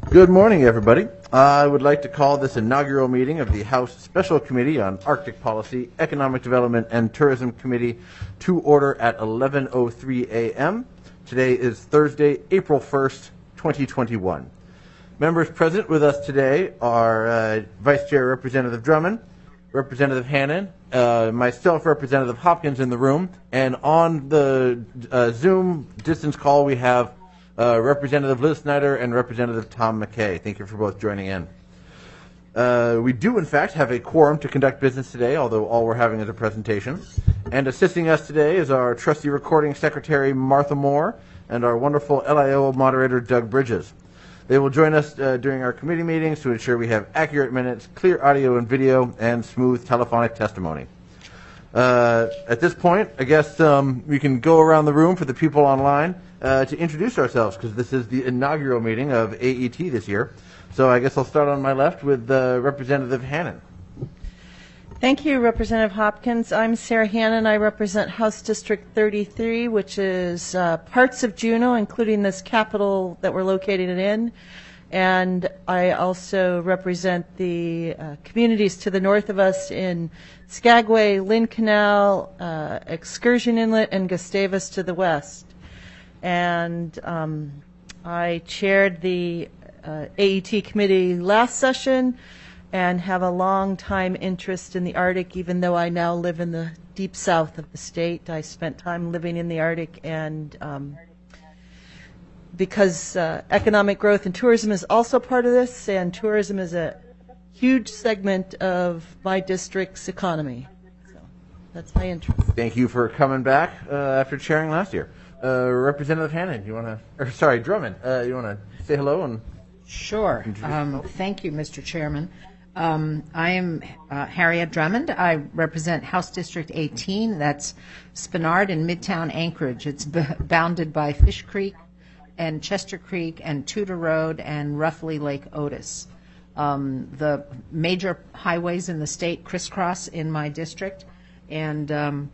Good morning, everybody. I would like to call this inaugural meeting of the House Special Committee on Arctic Policy, Economic Development, and Tourism Committee to order at 11:03 a.m. Today is Thursday, April 1st, 2021. Members present with us today are Vice Chair Representative Drummond, Representative Hannan, myself, Representative Hopkins in the room, and on the Zoom distance call we have Representative Liz Snyder and Representative Tom McKay. Thank you for both joining in. We do, in fact, have a quorum to conduct business today, although all we're having is a presentation. And assisting us today is our Trustee Recording Secretary, Martha Moore, and our wonderful LIO moderator, Doug Bridges. They will join us during our committee meetings to ensure we have accurate minutes, clear audio and video, and smooth telephonic testimony. At this point, I guess we can go around the room for the people online to introduce ourselves, because this is the inaugural meeting of AET this year. So I guess I'll start on my left with Representative Hannan. Thank you, Representative Hopkins. I'm Sarah Hannan. I represent House District 33, which is parts of Juneau, including this capital that we're located in. And I also represent the communities to the north of us in Skagway, Lynn Canal, Excursion Inlet, and Gustavus to the west. And I chaired the AET committee last session and have a long time interest in the Arctic, even though I now live in the deep south of the state. I spent time living in the Arctic, and because economic growth and tourism is also part of this, and tourism is a huge segment of my district's economy. So that's my interest. Thank you for coming back after chairing last year. Representative Hannan, Drummond, you want to say hello? And sure. Thank you, Mr. Chairman. I am Harriet Drummond. I represent House District 18. That's Spenard in Midtown Anchorage. It's bounded by Fish Creek and Chester Creek and Tudor Road and roughly Lake Otis. The major highways in the state crisscross in my district, and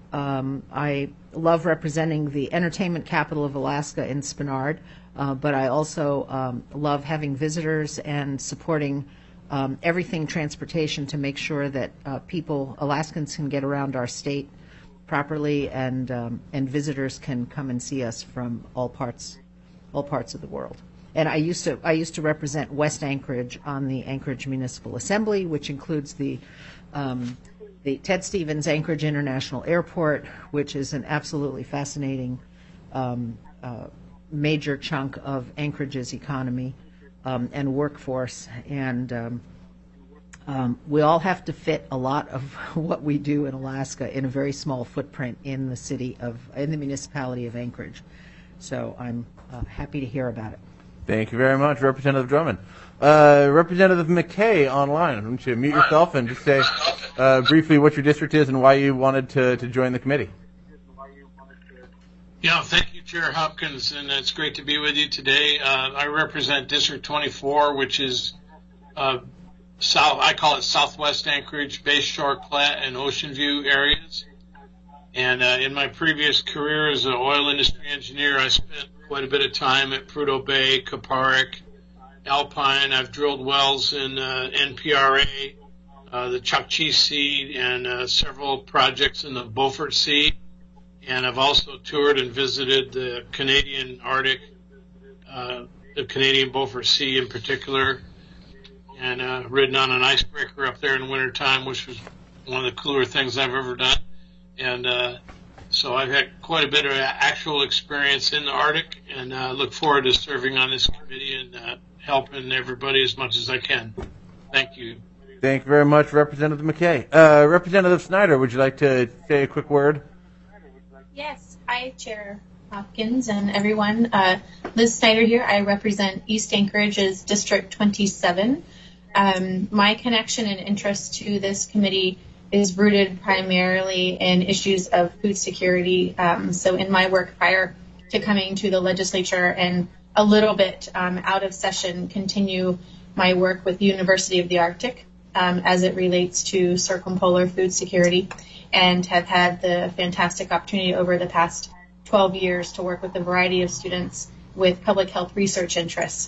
I love representing the entertainment capital of Alaska in Spenard, but I also love having visitors and supporting everything transportation to make sure that Alaskans can get around our state properly, and visitors can come and see us from all parts of the world. And I used to represent West Anchorage on the Anchorage Municipal Assembly, which includes the Ted Stevens Anchorage International Airport, which is an absolutely fascinating major chunk of Anchorage's economy and workforce. And we all have to fit a lot of what we do in Alaska in a very small footprint in the municipality of Anchorage. So I'm happy to hear about it. Thank you very much, Representative Drummond. Representative McKay online. Why don't you mute yourself and just say briefly what your district is and why you wanted to join the committee. Yeah, thank you, Chair Hopkins, and it's great to be with you today. I represent District 24, which is I call it Southwest Anchorage, Bay Shore, Platte, and Ocean View areas. And in my previous career as an oil industry engineer, I spent quite a bit of time at Prudhoe Bay, Kuparuk, Alpine. I've drilled wells in NPRA, the Chukchi Sea, and several projects in the Beaufort Sea. And I've also toured and visited the Canadian Arctic, the Canadian Beaufort Sea in particular, and ridden on an icebreaker up there in wintertime, which was one of the cooler things I've ever done. And so I've had quite a bit of actual experience in the Arctic, and look forward to serving on this committee and helping everybody as much as I can. Thank you. Thank you very much, Representative McKay. Representative Snyder, would you like to say a quick word? Yes. Hi, Chair Hopkins and everyone. Liz Snyder here. I represent East Anchorage's District 27. My connection and interest to this committee is rooted primarily in issues of food security. So in my work prior to coming to the legislature, and a little bit out of session, continue my work with the University of the Arctic as it relates to circumpolar food security, and have had the fantastic opportunity over the past 12 years to work with a variety of students with public health research interests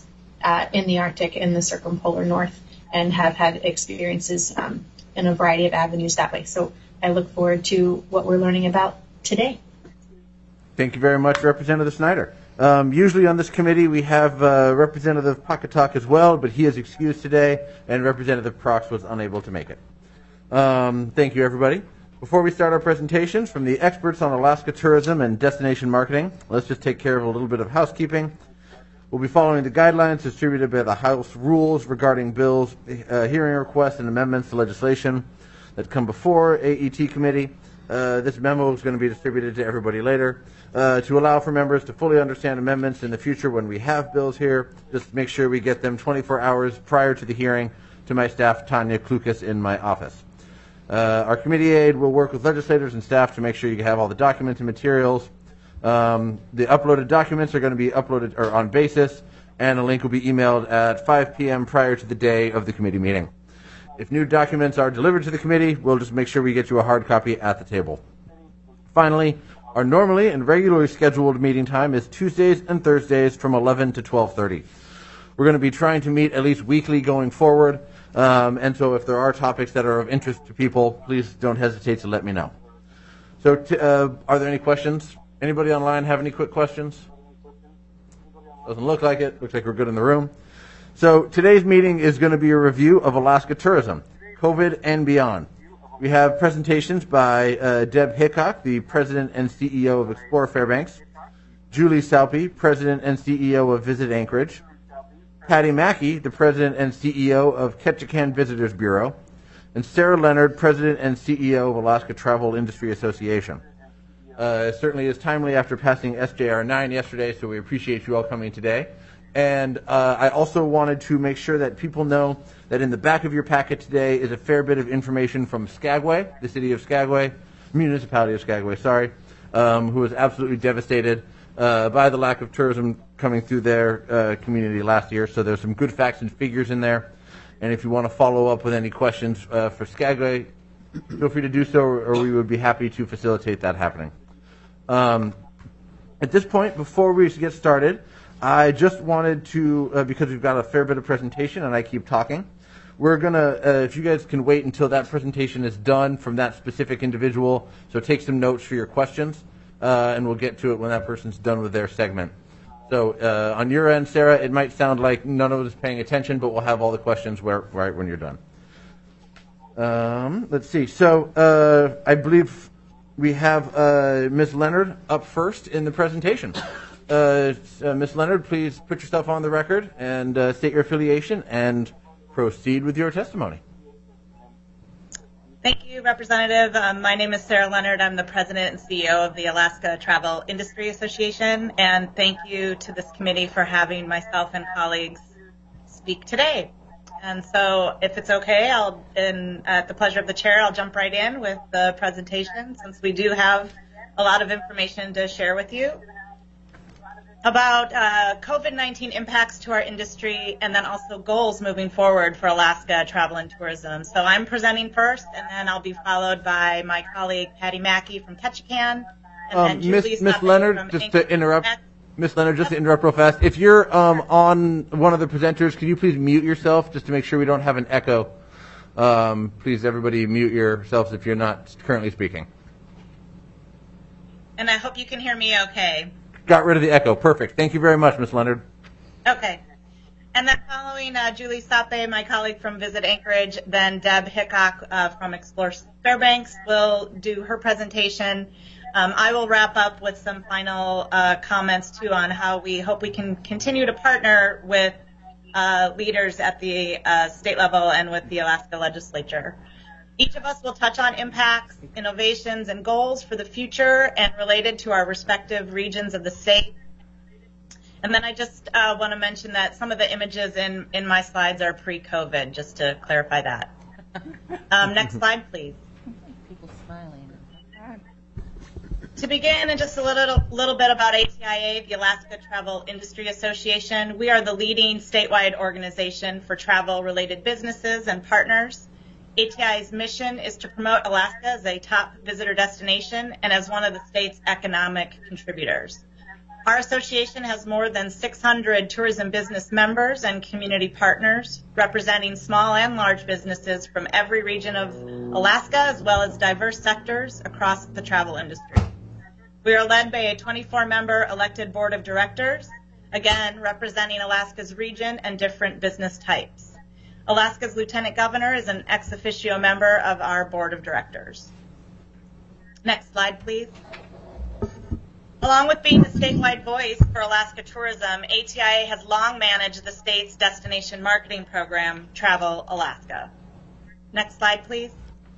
in the Arctic, in the circumpolar north, and have had experiences in a variety of avenues that way. So I look forward to what we're learning about today. Thank you very much, Representative Snyder. Usually on this committee we have Representative Pakatak as well, but he is excused today, and Representative Prox was unable to make it. Thank you, everybody. Before we start our presentations from the experts on Alaska tourism and destination marketing, let's just take care of a little bit of housekeeping. We'll be following the guidelines distributed by the House Rules regarding bills, hearing requests, and amendments to legislation that come before AET committee. This memo is going to be distributed to everybody later. To allow for members to fully understand amendments in the future when we have bills here, just make sure we get them 24 hours prior to the hearing to my staff, Tanya Klukas, in my office. Our committee aide will work with legislators and staff to make sure you have all the documents and materials. The uploaded documents are going to be uploaded or on basis, and a link will be emailed at 5 p.m. prior to the day of the committee meeting. If new documents are delivered to the committee, we'll just make sure we get you a hard copy at the table. Finally, our normally and regularly scheduled meeting time is Tuesdays and Thursdays from 11 to 12:30. We're going to be trying to meet at least weekly going forward, and so if there are topics that are of interest to people, please don't hesitate to let me know. So are there any questions? Anybody online have any quick questions? Doesn't look like it. Looks like we're good in the room. So today's meeting is going to be a review of Alaska tourism, COVID and beyond. We have presentations by Deb Hickok, the President and CEO of Explore Fairbanks, Julie Salpe, President and CEO of Visit Anchorage, Patty Mackey, the President and CEO of Ketchikan Visitors Bureau, and Sarah Leonard, President and CEO of Alaska Travel Industry Association. It certainly is timely after passing SJR 9 yesterday, so we appreciate you all coming today. And I also wanted to make sure that people know that in the back of your packet today is a fair bit of information from Skagway, the city of Skagway, municipality of Skagway, sorry, who was absolutely devastated by the lack of tourism coming through their community last year. So there's some good facts and figures in there. And if you want to follow up with any questions for Skagway, feel free to do so, or we would be happy to facilitate that happening. At this point, before we get started, I just wanted to, because we've got a fair bit of presentation and I keep talking, we're going to, if you guys can wait until that presentation is done from that specific individual, so take some notes for your questions, and we'll get to it when that person's done with their segment. So on your end, Sarah, it might sound like none of us is paying attention, but we'll have all the questions right when you're done. Let's see. So I believe we have Ms. Leonard up first in the presentation. Ms. Leonard, please put yourself on the record and state your affiliation and proceed with your testimony. Thank you, Representative. My name is Sarah Leonard. I'm the President and CEO of the Alaska Travel Industry Association, and thank you to this committee for having myself and colleagues speak today. And so if it's okay, at the pleasure of the chair, I'll jump right in with the presentation, since we do have a lot of information to share with you about COVID-19 impacts to our industry, and then also goals moving forward for Alaska travel and tourism. So I'm presenting first, and then I'll be followed by my colleague Patty Mackey from Ketchikan, and then Julie Miss Leonard, just to interrupt. Miss Leonard, just to interrupt real fast. If you're on one of the presenters, can you please mute yourself just to make sure we don't have an echo? Please, everybody, mute yourselves if you're not currently speaking. And I hope you can hear me okay. Got rid of the echo. Perfect. Thank you very much, Ms. Leonard. Okay. And then following Julie Salpe, my colleague from Visit Anchorage, then Deb Hickok from Explore Fairbanks will do her presentation. I will wrap up with some final comments, too, on how we hope we can continue to partner with leaders at the state level and with the Alaska legislature. Each of us will touch on impacts, innovations, and goals for the future and related to our respective regions of the state. And then I just want to mention that some of the images in my slides are pre-COVID, just to clarify that. Next slide, please. People smiling. To begin, and just a little bit about ATIA, the Alaska Travel Industry Association. We are the leading statewide organization for travel-related businesses and partners. ATI's mission is to promote Alaska as a top visitor destination and as one of the state's economic contributors. Our association has more than 600 tourism business members and community partners representing small and large businesses from every region of Alaska, as well as diverse sectors across the travel industry. We are led by a 24-member elected board of directors, again, representing Alaska's region and different business types. Alaska's Lieutenant Governor is an ex officio member of our board of directors. Next slide, please. Along with being the statewide voice for Alaska tourism, ATIA has long managed the state's destination marketing program, Travel Alaska. Next slide, please.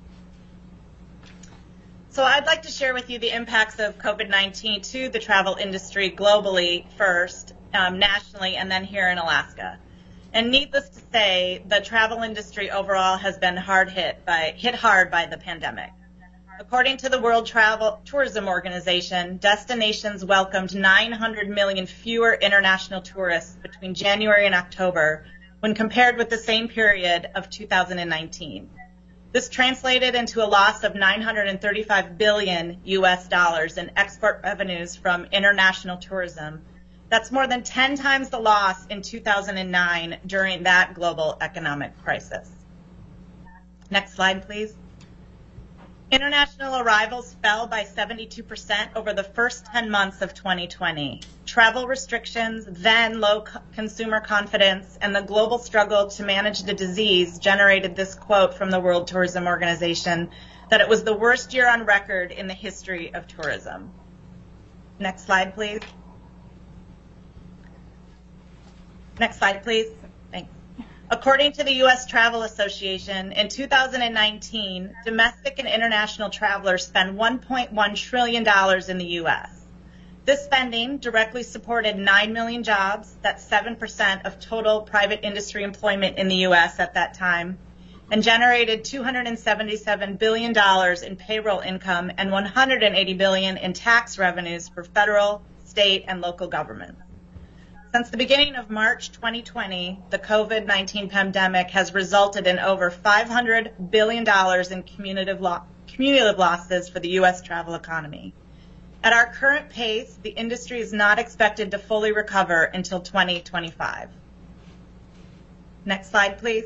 So I'd like to share with you the impacts of COVID-19 to the travel industry globally first, nationally, and then here in Alaska. And needless to say, the travel industry overall has been hit hard by the pandemic. According to the World Travel Tourism Organization, destinations welcomed 900 million fewer international tourists between January and October when compared with the same period of 2019. This translated into a loss of $935 billion in export revenues from international tourism. That's more than 10 times the loss in 2009 during that global economic crisis. Next slide, please. International arrivals fell by 72% over the first 10 months of 2020. Travel restrictions, then low consumer confidence, and the global struggle to manage the disease generated this quote from the World Tourism Organization that it was the worst year on record in the history of tourism. Next slide, please. Next slide, please. Thanks. According to the U.S. Travel Association, in 2019, domestic and international travelers spent $1.1 trillion in the U.S. This spending directly supported 9 million jobs, that's 7% of total private industry employment in the U.S. at that time, and generated $277 billion in payroll income and $180 billion in tax revenues for federal, state, and local governments. Since the beginning of March 2020, the COVID-19 pandemic has resulted in over $500 billion in cumulative losses for the U.S. travel economy. At our current pace, the industry is not expected to fully recover until 2025. Next slide, please.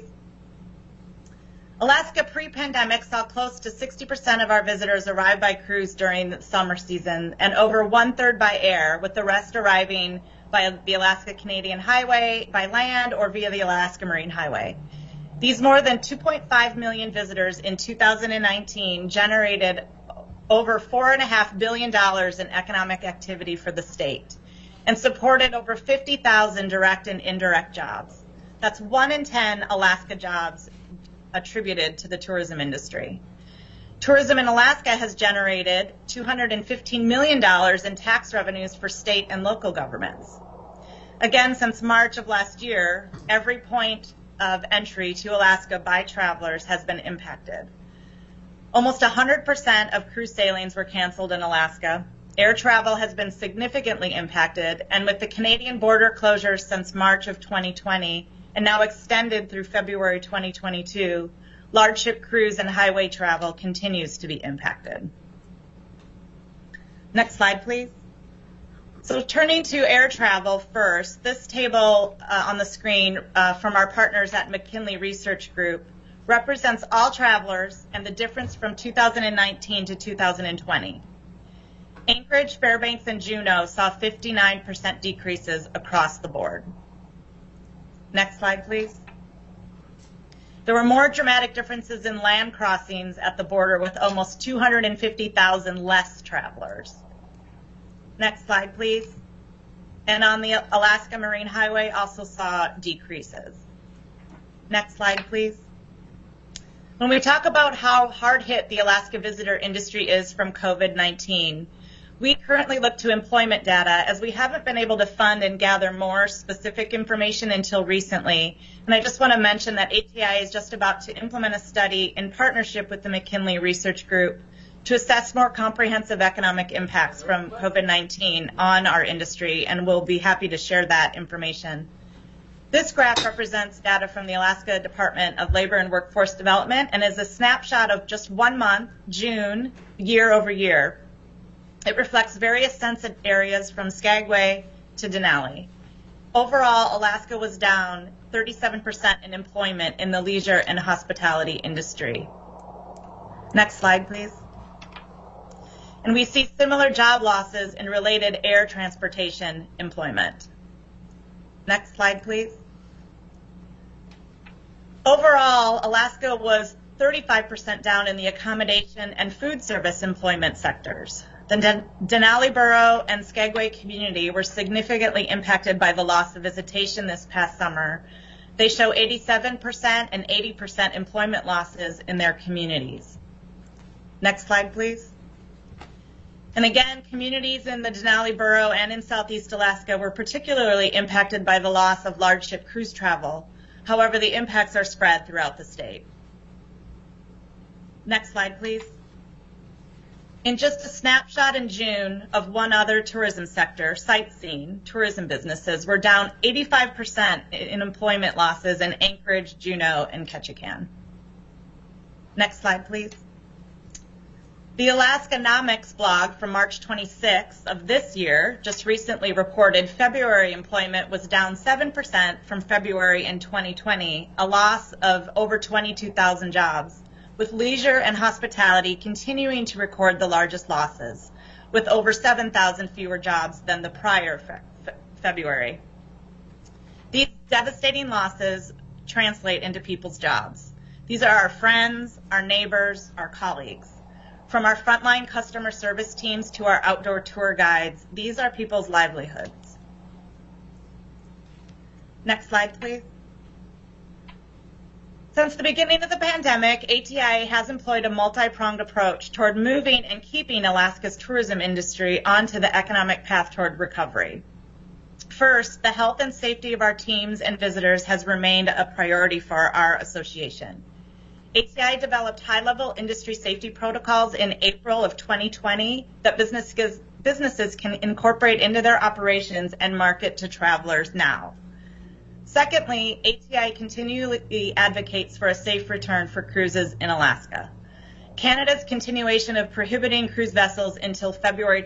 Alaska pre-pandemic saw close to 60% of our visitors arrive by cruise during the summer season and over 1/3 by air, with the rest arriving by the Alaska-Canadian Highway, by land, or via the Alaska Marine Highway. These more than 2.5 million visitors in 2019 generated over $4.5 billion in economic activity for the state and supported over 50,000 direct and indirect jobs. That's 1 in 10 Alaska jobs attributed to the tourism industry. Tourism in Alaska has generated $215 million in tax revenues for state and local governments. Again, since March of last year, every point of entry to Alaska by travelers has been impacted. Almost 100% of cruise sailings were canceled in Alaska. Air travel has been significantly impacted, and with the Canadian border closures since March of 2020 and now extended through February 2022, large ship cruise and highway travel continues to be impacted. Next slide, please. So turning to air travel first, this table on the screen from our partners at McKinley Research Group represents all travelers and the difference from 2019 to 2020. Anchorage, Fairbanks, and Juneau saw 59% decreases across the board. Next slide, please. There were more dramatic differences in land crossings at the border, with almost 250,000 less travelers. Next slide, please. And on the Alaska Marine Highway also saw decreases. Next slide, please. When we talk about how hard hit the Alaska visitor industry is from COVID-19, we currently look to employment data, as we haven't been able to fund and gather more specific information until recently. And I just want to mention that ATI is just about to implement a study in partnership with the McKinley Research Group to assess more comprehensive economic impacts from COVID-19 on our industry, and we'll be happy to share that information. This graph represents data from the Alaska Department of Labor and Workforce Development and is a snapshot of just 1 month, June, year over year. It reflects various census areas from Skagway to Denali. Overall, Alaska was down 37% in employment in the leisure and hospitality industry. Next slide, please. And we see similar job losses in related air transportation employment. Next slide, please. Overall, Alaska was 35% down in the accommodation and food service employment sectors. The Denali Borough and Skagway community were significantly impacted by the loss of visitation this past summer. They show 87% and 80% employment losses in their communities. Next slide, please. And again, communities in the Denali Borough and in Southeast Alaska were particularly impacted by the loss of large ship cruise travel. However, the impacts are spread throughout the state. Next slide, please. In just a snapshot in June of one other tourism sector, sightseeing, tourism businesses were down 85% in employment losses in Anchorage, Juneau, and Ketchikan. Next slide, please. The Alaskanomics blog from March 26th of this year just recently reported February employment was down 7% from February in 2020, a loss of over 22,000 jobs, with leisure and hospitality continuing to record the largest losses, with over 7,000 fewer jobs than the prior February. These devastating losses translate into people's jobs. These are our friends, our neighbors, our colleagues. From our frontline customer service teams to our outdoor tour guides, these are people's livelihoods. Next slide, please. Since the beginning of the pandemic, ATI has employed a multi-pronged approach toward moving and keeping Alaska's tourism industry onto the economic path toward recovery. First, the health and safety of our teams and visitors has remained a priority for our association. ATI developed high-level industry safety protocols in April of 2020 that businesses can incorporate into their operations and market to travelers now. Secondly, ATI continually advocates for a safe return for cruises in Alaska. Canada's continuation of prohibiting cruise vessels until February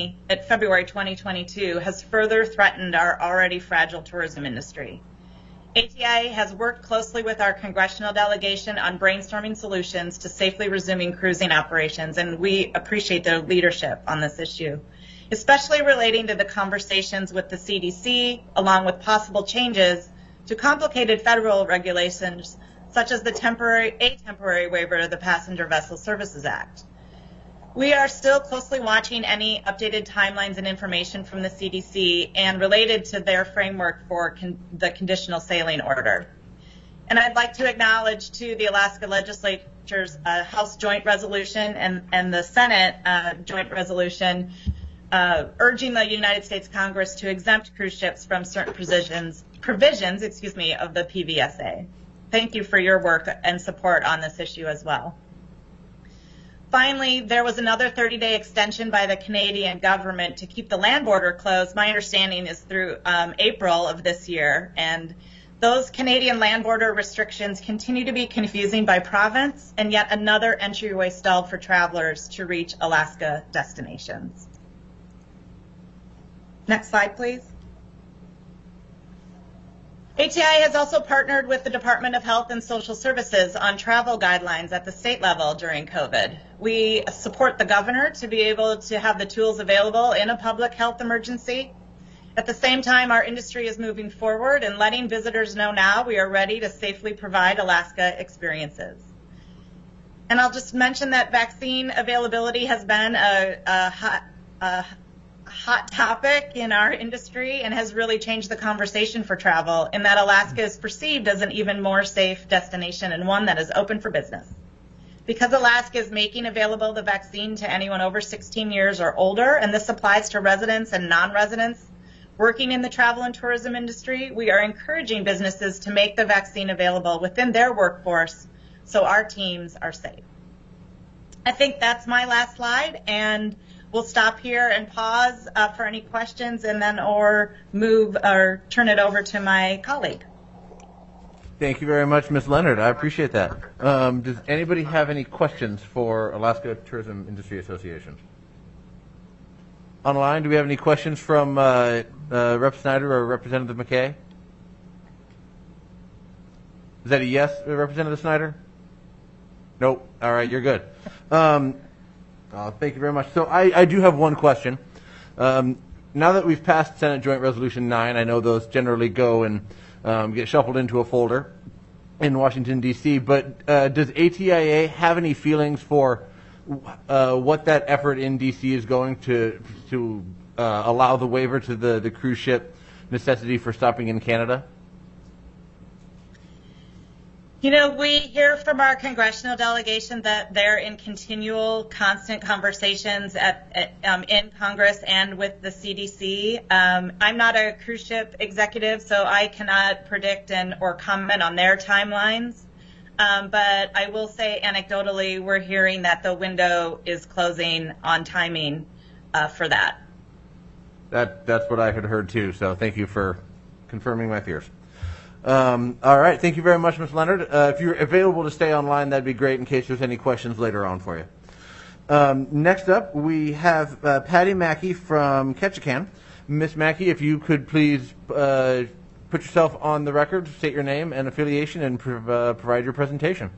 2022 has further threatened our already fragile tourism industry. ATI has worked closely with our congressional delegation on brainstorming solutions to safely resuming cruising operations, and we appreciate their leadership on this issue, especially relating to the conversations with the CDC, along with possible changes to complicated federal regulations, such as a temporary waiver of the Passenger Vessel Services Act. We are still closely watching any updated timelines and information from the CDC and related to their framework for the conditional sailing order. And I'd like to acknowledge to the Alaska Legislature's House Joint Resolution and the Senate Joint Resolution urging the United States Congress to exempt cruise ships from certain provisions of the PVSA. Thank you for your work and support on this issue as well. Finally, there was another 30-day extension by the Canadian government to keep the land border closed. My understanding is through April of this year, and those Canadian land border restrictions continue to be confusing by province, and yet another entryway stalled for travelers to reach Alaska destinations. Next slide, please. ATI has also partnered with the Department of Health and Social Services on travel guidelines at the state level during COVID. We support the governor to be able to have the tools available in a public health emergency. At the same time, our industry is moving forward and letting visitors know now we are ready to safely provide Alaska experiences. And I'll just mention that vaccine availability has been a hot topic in our industry and has really changed the conversation for travel, in that Alaska is perceived as an even more safe destination and one that is open for business. Because Alaska is making available the vaccine to anyone over 16 years or older, and this applies to residents and non-residents working in the travel and tourism industry, we are encouraging businesses to make the vaccine available within their workforce so our teams are safe. I think that's my last slide, and we'll stop here and pause for any questions, and then turn it over to my colleague. Thank you very much, Ms. Leonard. I appreciate that. Does anybody have any questions for Alaska Tourism Industry Association? online? Do we have any questions from Rep. Snyder or Representative McKay? Is that a yes, Representative Snyder? Nope. All right, you're good. Thank you very much. So I do have one question. Now that we've passed Senate Joint Resolution 9, I know those generally go and get shuffled into a folder in Washington, D.C., but does ATIA have any feelings for what that effort in D.C. is going to allow the waiver to the cruise ship necessity for stopping in Canada? You know, we hear from our congressional delegation that they're in continual, constant conversations in Congress and with the CDC. I'm not a cruise ship executive, so I cannot predict or comment on their timelines. But I will say anecdotally, we're hearing that the window is closing on timing for that. That's what I had heard too, so thank you for confirming my fears. All right, thank you very much, Ms. Leonard. If you're available to stay online, that'd be great in case there's any questions later on for you. Next up, we have Patty Mackey from Ketchikan. Ms. Mackey, if you could please put yourself on the record, state your name and affiliation, and provide your presentation.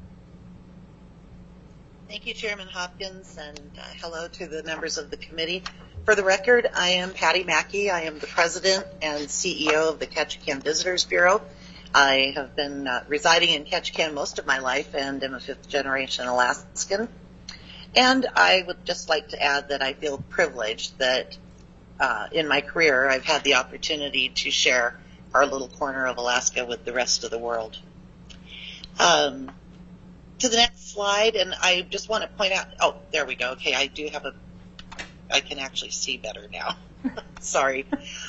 Thank you, Chairman Hopkins, and hello to the members of the committee. For the record, I am Patty Mackey. I am the president and CEO of the Ketchikan Visitors Bureau. I have been residing in Ketchikan most of my life and am a fifth-generation Alaskan. And I would just like to add that I feel privileged that in my career I've had the opportunity to share our little corner of Alaska with the rest of the world. To the next slide, and I just want to point out, oh, there we go. Okay, I can actually see better now. Sorry.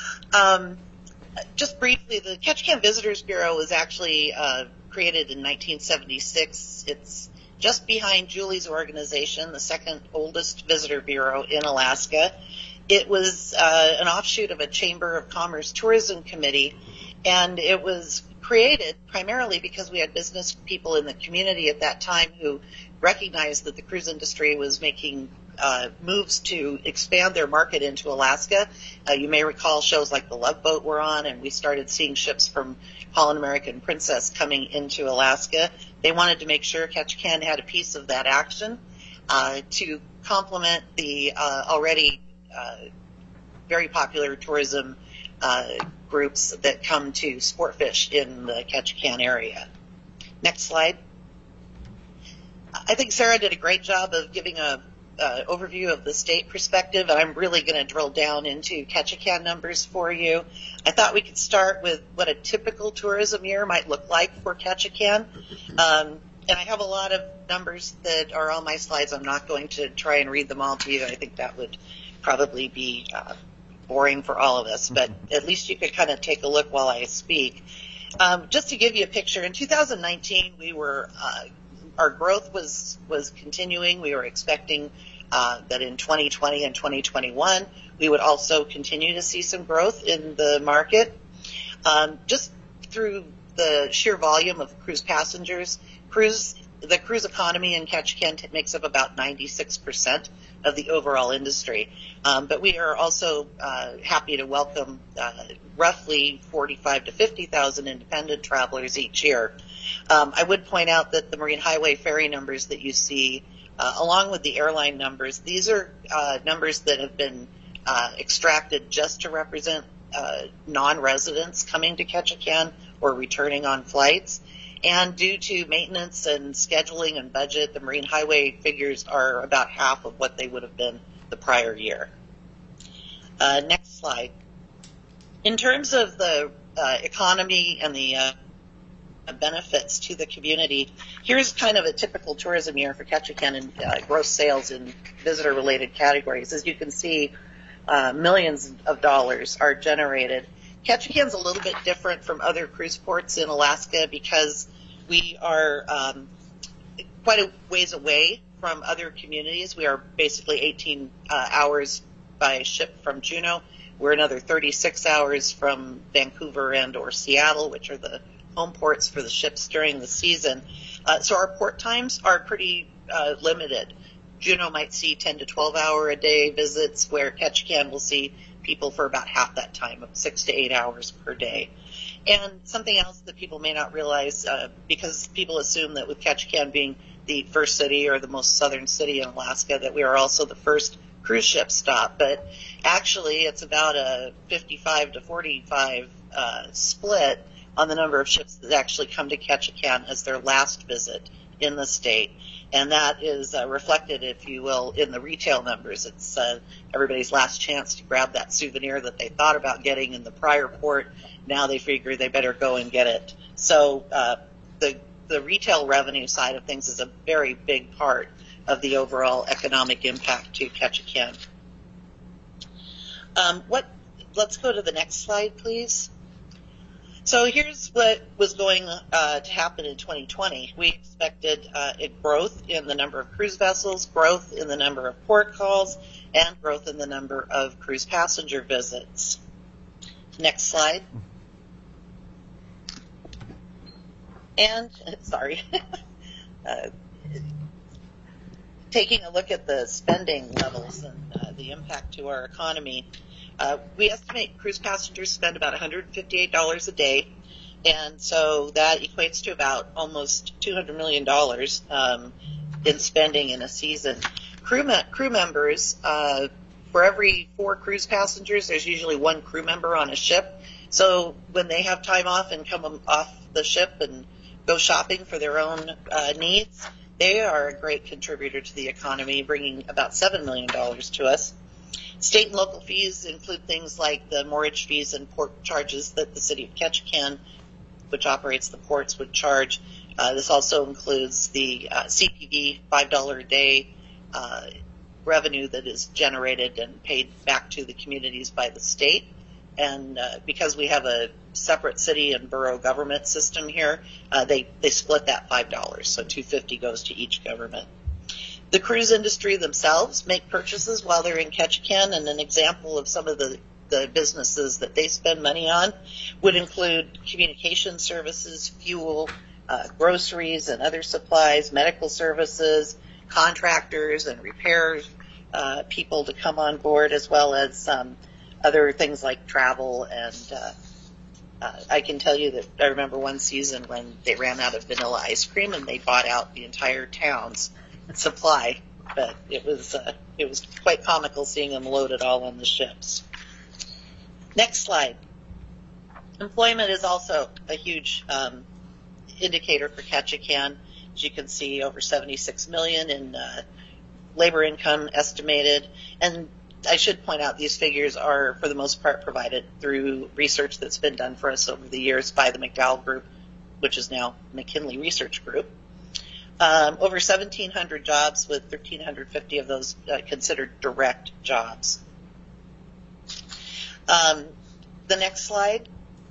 Just briefly, the Ketchikan Visitors Bureau was actually created in 1976. It's just behind Julie's organization, the second oldest visitor bureau in Alaska. It was an offshoot of a Chamber of Commerce Tourism Committee, and it was created primarily because we had business people in the community at that time who recognized that the cruise industry was making moves to expand their market into Alaska. You may recall shows like the Love Boat were on, and we started seeing ships from Holland American Princess coming into Alaska. They wanted to make sure Ketchikan had a piece of that action to complement the already very popular tourism groups that come to sport fish in the Ketchikan area. Next slide. I think Sarah did a great job of giving a overview of the state perspective, and I'm really going to drill down into Ketchikan numbers for you. I thought we could start with what a typical tourism year might look like for Ketchikan. And I have a lot of numbers that are on my slides. I'm not going to try and read them all to you. I think that would probably be boring for all of us, but at least you could kind of take a look while I speak. Just to give you a picture, in 2019, our growth was continuing. We were expecting that in 2020 and 2021, we would also continue to see some growth in the market. Just through the sheer volume of cruise passengers, the cruise economy in Ketchikan makes up about 96% of the overall industry. But we are also happy to welcome roughly 45 to 50,000 independent travelers each year. I would point out that the Marine Highway ferry numbers that you see, along with the airline numbers, these are numbers that have been extracted just to represent non-residents coming to Ketchikan or returning on flights. And due to maintenance and scheduling and budget, the Marine Highway figures are about half of what they would have been the prior year. Next slide. In terms of the economy and the benefits to the community, here's kind of a typical tourism year for Ketchikan and gross sales in visitor-related categories. As you can see, millions of dollars are generated. Ketchikan's a little bit different from other cruise ports in Alaska because we are quite a ways away from other communities. We are basically 18 hours by ship from Juneau. We're another 36 hours from Vancouver and or Seattle, which are the home ports for the ships during the season. So our port times are pretty limited. Juneau might see 10 to 12 hour a day visits, where Ketchikan will see people for about half that time, of 6 to 8 hours per day. And something else that people may not realize, because people assume that with Ketchikan being the first city or the most southern city in Alaska, that we are also the first cruise ship stop. But actually, it's about a 55 to 45 split on the number of ships that actually come to Ketchikan as their last visit in the state. And that is reflected, if you will, in the retail numbers. It's everybody's last chance to grab that souvenir that they thought about getting in the prior port. Now they figure they better go and get it. So the retail revenue side of things is a very big part of the overall economic impact to Ketchikan. Let's go to the next slide, please. So here's what was going to happen in 2020. We expected a growth in the number of cruise vessels, growth in the number of port calls, and growth in the number of cruise passenger visits. Next slide. And, sorry, taking a look at the spending levels and the impact to our economy, we estimate cruise passengers spend about $158 a day, and so that equates to about almost $200 million in spending in a season. Crew members, for every 4 cruise passengers, there's usually 1 crew member on a ship. So when they have time off and come off the ship and go shopping for their own needs, they are a great contributor to the economy, bringing about $7 million to us. State and local fees include things like the mortgage fees and port charges that the city of Ketchikan, which operates the ports, would charge. This also includes the CPV, $5 a day revenue that is generated and paid back to the communities by the state. And because we have a separate city and borough government system here, they split that $5, so $250 goes to each government. The cruise industry themselves make purchases while they're in Ketchikan, and an example of some of the businesses that they spend money on would include communication services, fuel, groceries and other supplies, medical services, contractors and repair people to come on board, as well as other things like travel. And I can tell you that I remember one season when they ran out of vanilla ice cream and they bought out the entire town's supply, but it was quite comical seeing them load it all on the ships. Next slide. Employment is also a huge indicator for Ketchikan. As you can see, over $76 million in labor income estimated, and I should point out these figures are for the most part provided through research that's been done for us over the years by the McDowell Group, which is now McKinley Research Group. Over 1,700 jobs, with 1,350 of those considered direct jobs. The next slide.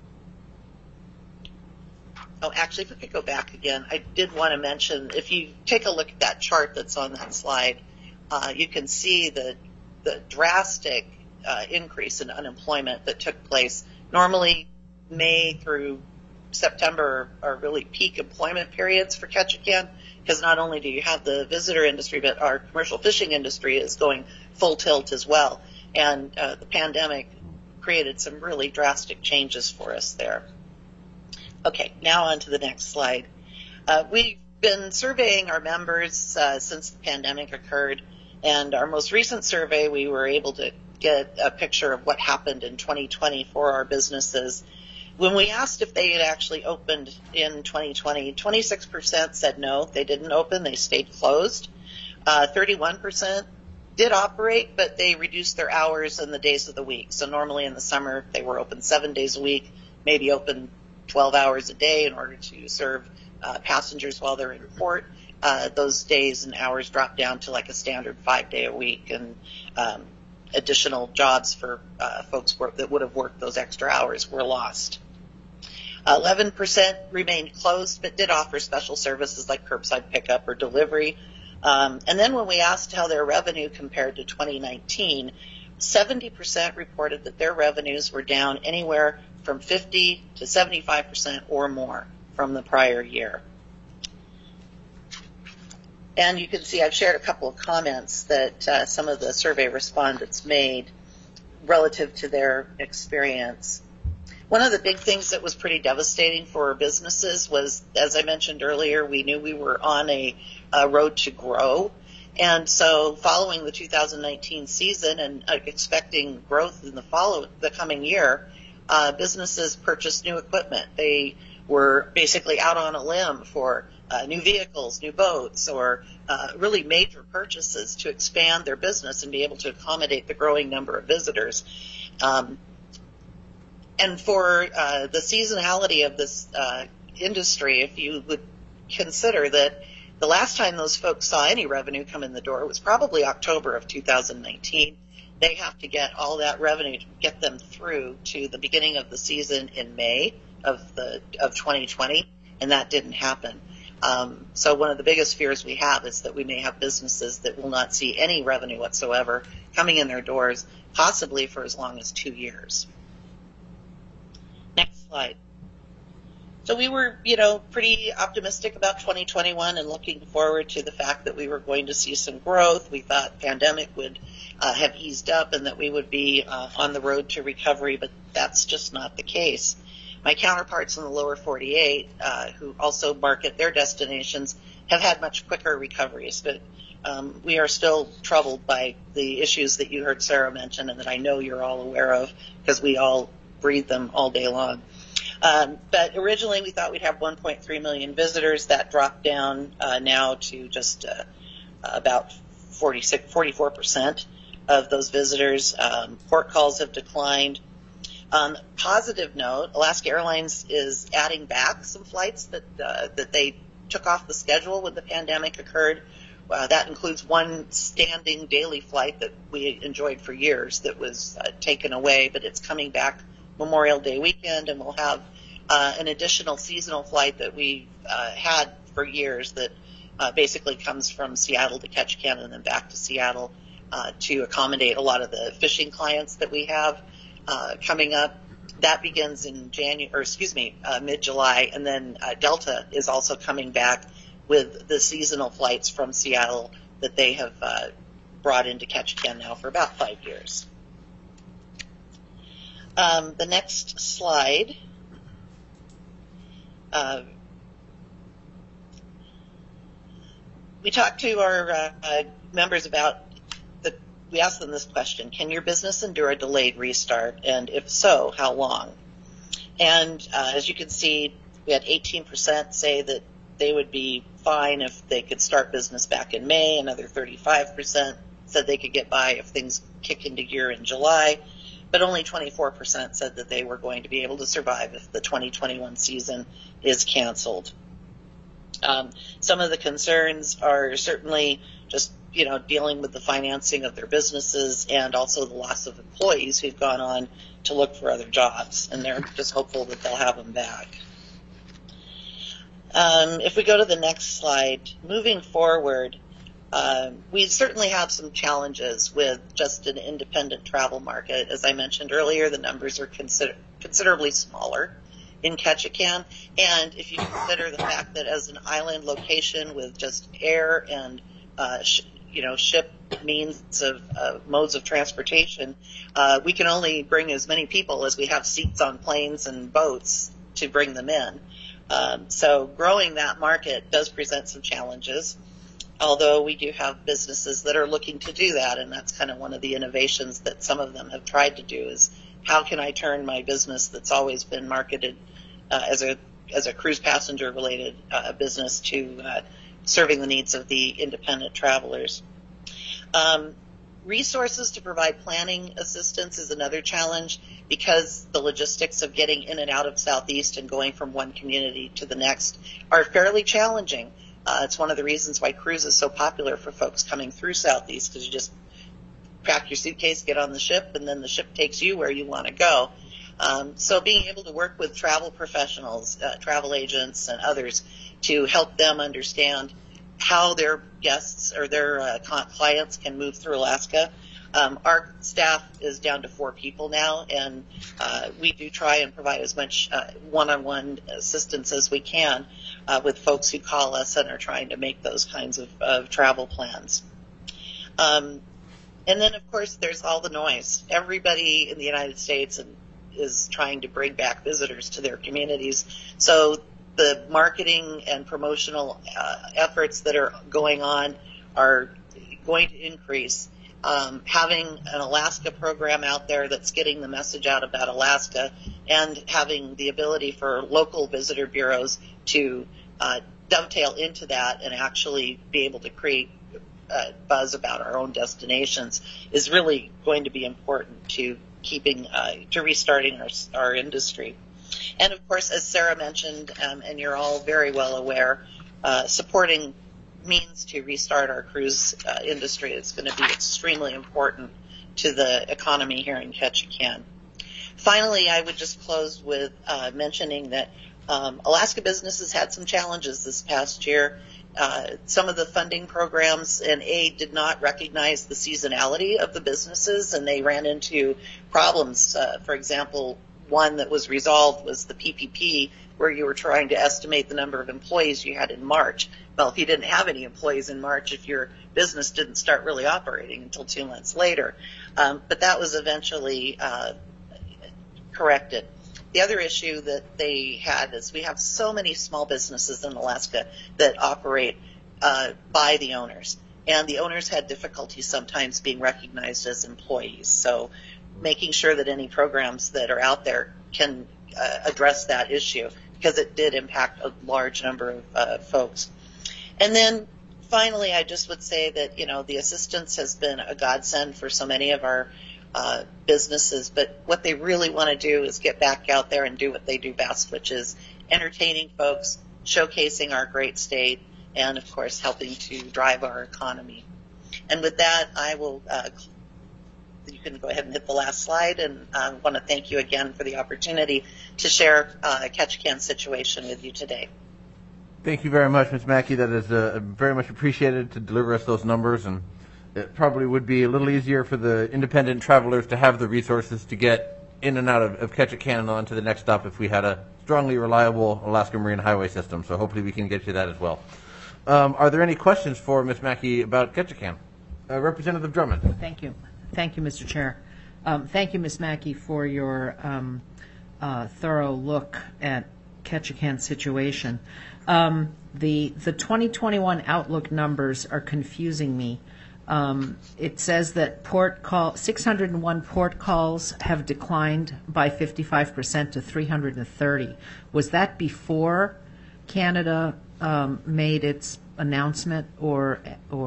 Oh, actually, if we could go back again, I did want to mention, if you take a look at that chart that's on that slide, you can see the drastic increase in unemployment that took place. Normally, May through September are really peak employment periods for Ketchikan, because not only do you have the visitor industry, but our commercial fishing industry is going full tilt as well. And the pandemic created some really drastic changes for us there. Okay, now on to the next slide. We've been surveying our members since the pandemic occurred, and our most recent survey, we were able to get a picture of what happened in 2020 for our businesses. When we asked if they had actually opened in 2020, 26% said no, they didn't open, they stayed closed. 31% did operate, but they reduced their hours and the days of the week. So normally in the summer, they were open 7 days a week, maybe open 12 hours a day in order to serve passengers while they're in port. Those days and hours dropped down to like a standard 5-day a week, and additional jobs for folks that would have worked those extra hours were lost. 11% remained closed, but did offer special services like curbside pickup or delivery. And then when we asked how their revenue compared to 2019, 70% reported that their revenues were down anywhere from 50 to 75% or more from the prior year. And you can see I've shared a couple of comments that some of the survey respondents made relative to their experience. One of the big things that was pretty devastating for businesses was, as I mentioned earlier, we knew we were on a road to grow. And so following the 2019 season and expecting growth in the coming year, businesses purchased new equipment. They were basically out on a limb for new vehicles, new boats, or really major purchases to expand their business and be able to accommodate the growing number of visitors. And for the seasonality of this industry, if you would consider that the last time those folks saw any revenue come in the door was probably October of 2019. They have to get all that revenue to get them through to the beginning of the season in May of 2020, and that didn't happen. So one of the biggest fears we have is that we may have businesses that will not see any revenue whatsoever coming in their doors, possibly for as long as 2 years. Next slide. So we were, pretty optimistic about 2021 and looking forward to the fact that we were going to see some growth. We thought pandemic would have eased up and that we would be on the road to recovery, but that's just not the case. My counterparts in the lower 48, who also market their destinations, have had much quicker recoveries, but we are still troubled by the issues that you heard Sarah mention and that I know you're all aware of because we all breathe them all day long. But originally we thought we'd have 1.3 million visitors. That dropped down now to just about 44% of those visitors. Port calls have declined. On a positive note, Alaska Airlines is adding back some flights that they took off the schedule when the pandemic occurred. That includes one standing daily flight that we enjoyed for years that was taken away, but it's coming back Memorial Day weekend, and we'll have an additional seasonal flight that we've had for years that basically comes from Seattle to Ketchikan and then back to Seattle to accommodate a lot of the fishing clients that we have coming up. That begins in mid-July, and then Delta is also coming back with the seasonal flights from Seattle that they have brought into Ketchikan now for about 5 years. The next slide. We talked to our members about we asked them this question: can your business endure a delayed restart? And if so, how long? And as you can see, we had 18% say that they would be fine if they could start business back in May. Another 35% said they could get by if things kick into gear in July. But only 24% said that they were going to be able to survive if the 2021 season is canceled. Some of the concerns are certainly just, dealing with the financing of their businesses and also the loss of employees who've gone on to look for other jobs, and they're just hopeful that they'll have them back. If we go to the next slide, moving forward, we certainly have some challenges with just an independent travel market. As I mentioned earlier, the numbers are considerably smaller in Ketchikan. And if you consider the fact that as an island location with just air and, ship means of modes of transportation, we can only bring as many people as we have seats on planes and boats to bring them in. So growing that market does present some challenges. Although we do have businesses that are looking to do that, and that's kind of one of the innovations that some of them have tried to do is how can I turn my business that's always been marketed as a cruise passenger related business to serving the needs of the independent travelers. Resources to provide planning assistance is another challenge because the logistics of getting in and out of Southeast and going from one community to the next are fairly challenging. It's one of the reasons why cruise is so popular for folks coming through Southeast, because you just pack your suitcase, get on the ship, and then the ship takes you where you want to go. So being able to work with travel professionals, travel agents, and others to help them understand how their guests or their clients can move through Alaska Our staff is down to 4 people now, and we do try and provide as much one-on-one assistance as we can with folks who call us and are trying to make those kinds of travel plans. And then, of course, there's all the noise. Everybody in the United States is trying to bring back visitors to their communities. So the marketing and promotional efforts that are going on are going to increase. Having an Alaska program out there that's getting the message out about Alaska, and having the ability for local visitor bureaus to dovetail into that and actually be able to create buzz about our own destinations is really going to be important to restarting our industry. And of course, as Sarah mentioned, and you're all very well aware, supporting means to restart our cruise industry is going to be extremely important to the economy here in Ketchikan. Finally, I would just close with mentioning that Alaska businesses had some challenges this past year. Some of the funding programs and aid did not recognize the seasonality of the businesses, and they ran into problems. For example, one that was resolved was the PPP, where you were trying to estimate the number of employees you had in March. Well, if you didn't have any employees in March, if your business didn't start really operating until 2 months later. But that was eventually corrected. The other issue that they had is we have so many small businesses in Alaska that operate by the owners, and the owners had difficulty sometimes being recognized as employees. So making sure that any programs that are out there can address that issue, because it did impact a large number of folks. And then finally, I just would say that, the assistance has been a godsend for so many of our businesses, but what they really want to do is get back out there and do what they do best, which is entertaining folks, showcasing our great state, and of course helping to drive our economy. And with that, I will you can go ahead and hit the last slide, and I want to thank you again for the opportunity to share Ketchikan's situation with you today. Thank you very much, Ms. Mackey. That is very much appreciated to deliver us those numbers, and it probably would be a little easier for the independent travelers to have the resources to get in and out of Ketchikan and on to the next stop if we had a strongly reliable Alaska Marine Highway system. So hopefully we can get you that as well. Are there any questions for Ms. Mackey about Ketchikan? Representative Drummond. Thank you. Thank you, Mr. Chair. Thank you, Ms. Mackey, for your thorough look at Ketchikan's situation. The 2021 outlook numbers are confusing me. It says that 601 port calls have declined by 55% to 330. Was that before Canada made its announcement, or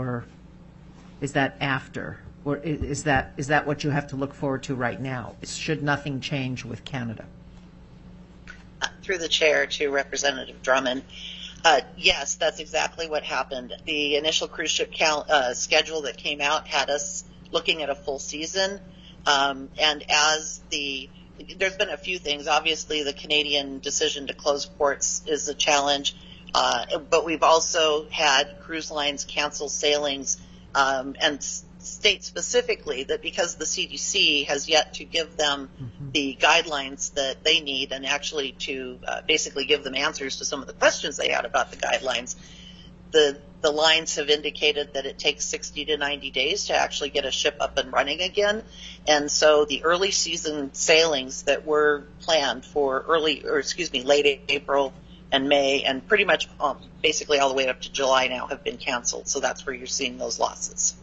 is that after? Or is that what you have to look forward to right now? Should nothing change with Canada? Through the chair to Representative Drummond. Yes, that's exactly what happened. The initial cruise ship schedule that came out had us looking at a full season. And there's been a few things. Obviously, the Canadian decision to close ports is a challenge. But we've also had cruise lines cancel sailings and state specifically that because the CDC has yet to give them the guidelines that they need, and actually to basically give them answers to some of the questions they had about the guidelines, the lines have indicated that it takes 60 to 90 days to actually get a ship up and running again. And so the early season sailings that were planned for late April and May, and pretty much basically all the way up to July now, have been canceled. So that's where you're seeing those losses.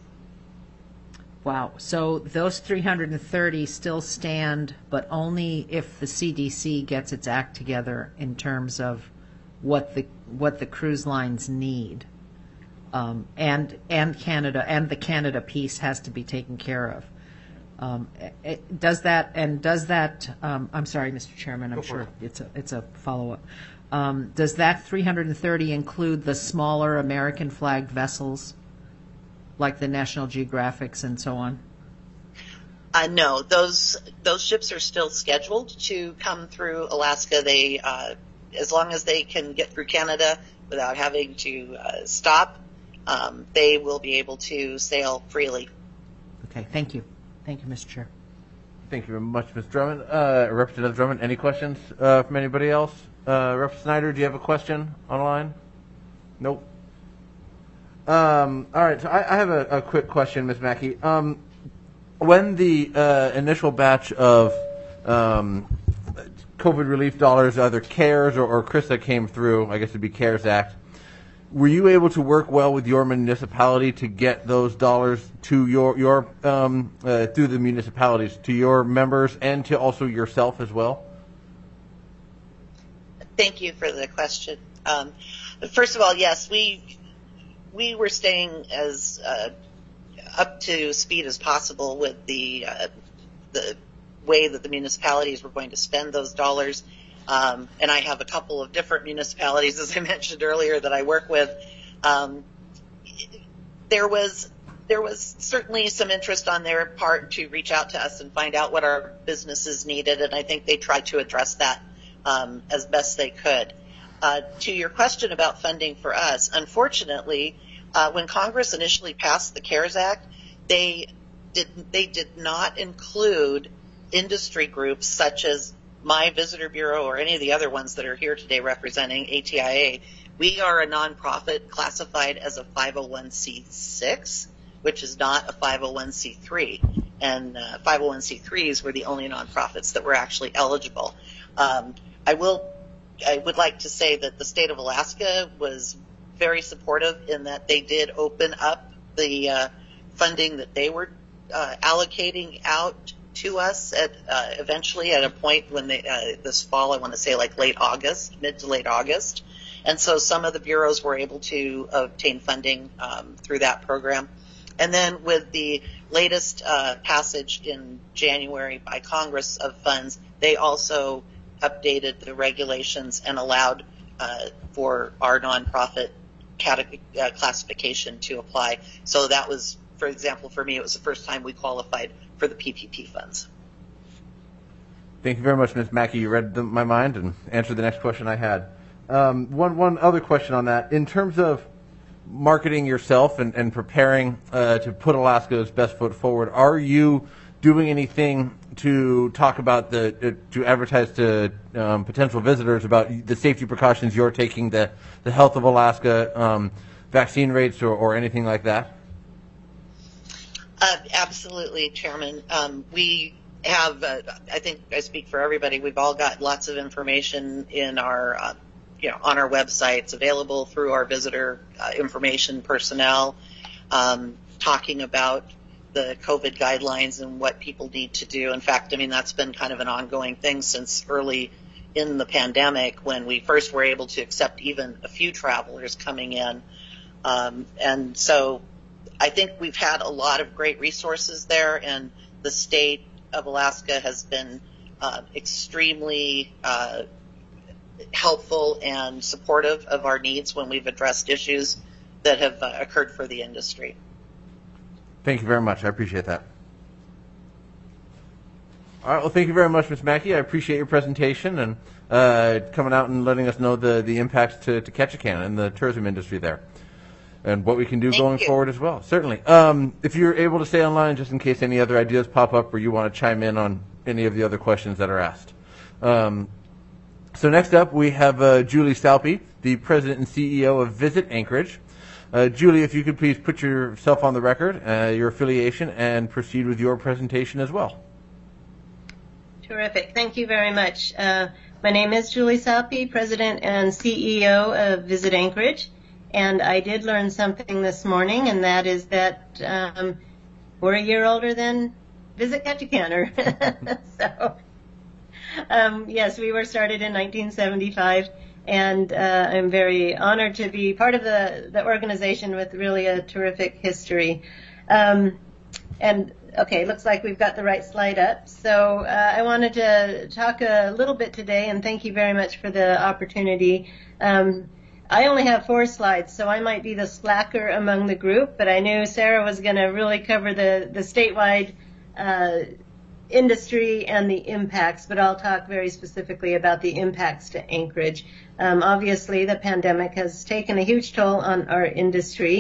Wow. So those 330 still stand, but only if the CDC gets its act together in terms of what the cruise lines need, and Canada, and the Canada piece has to be taken care of. Does that? I'm sorry, Mr. Chairman. I'm sure it's a follow-up. Does that 330 include the smaller American flagged vessels, like the National Geographics and so on? No, those ships are still scheduled to come through Alaska. They, as long as they can get through Canada without having to stop, they will be able to sail freely. Okay, thank you. Thank you, Mr. Chair. Thank you very much, Ms. Drummond. Representative Drummond, any questions from anybody else? Representative Snyder, do you have a question online? Nope. All right, so I have a quick question, Ms. Mackey. When the initial batch of COVID relief dollars, either CARES or CRISA came through, I guess it'd be CARES Act, were you able to work well with your municipality to get those dollars to your through the municipalities to your members and to also yourself as well? Thank you for the question. First of all, yes, we were staying as up to speed as possible with the way that the municipalities were going to spend those dollars. And I have a couple of different municipalities, as I mentioned earlier, that I work with. There was certainly some interest on their part to reach out to us and find out what our businesses needed, and I think they tried to address that as best they could. To your question about funding for us, unfortunately, when Congress initially passed the CARES Act, they did not include industry groups such as my visitor bureau or any of the other ones that are here today representing ATIA. We are a nonprofit classified as a 501c6, which is not a 501c3. And 501c3s were the only nonprofits that were actually eligible. I would like to say that the state of Alaska was very supportive in that they did open up the funding that they were allocating out to us at eventually at a point when this fall, I want to say like mid to late August. And so some of the bureaus were able to obtain funding through that program. And then with the latest passage in January by Congress of funds, they also updated the regulations and allowed for our nonprofit classification to apply. So that was, for example, for me, it was the first time we qualified for the PPP funds. Thank you very much, Ms. Mackey. You read my mind and answered the next question I had. One other question on that. In terms of marketing yourself and preparing to put Alaska's best foot forward, are you doing anything to talk about to advertise to potential visitors about the safety precautions you're taking, the health of Alaska, vaccine rates, or anything like that? Absolutely, Chairman. We have, I think I speak for everybody, we've all got lots of information in our, on our website. It's available through our visitor information personnel, talking about the COVID guidelines and what people need to do. In fact, I mean, that's been kind of an ongoing thing since early in the pandemic when we first were able to accept even a few travelers coming in. And so I think we've had a lot of great resources there, and the state of Alaska has been extremely helpful and supportive of our needs when we've addressed issues that have occurred for the industry. Thank you very much. I appreciate that. All right. Well, thank you very much, Ms. Mackey. I appreciate your presentation and coming out and letting us know the impacts to Ketchikan and the tourism industry there, and what we can do going forward as well. Certainly. If you're able to stay online, just in case any other ideas pop up or you want to chime in on any of the other questions that are asked. So next up, we have Julie Salpe, the President and CEO of Visit Anchorage. Julie, if you could please put yourself on the record, your affiliation, and proceed with your presentation as well. Terrific. Thank you very much. My name is Julie Salpe, President and CEO of Visit Anchorage. And I did learn something this morning, and that is that we're a year older than Visit Ketchikan. So, yes, we were started in 1975, and I'm very honored to be part of the organization with really a terrific history. And, okay, looks like we've got the right slide up. So I wanted to talk a little bit today, and thank you very much for the opportunity. I only have 4 slides, so I might be the slacker among the group, but I knew Sarah was going to really cover the statewide industry and the impacts, but I'll talk very specifically about the impacts to Anchorage. Obviously, the pandemic has taken a huge toll on our industry.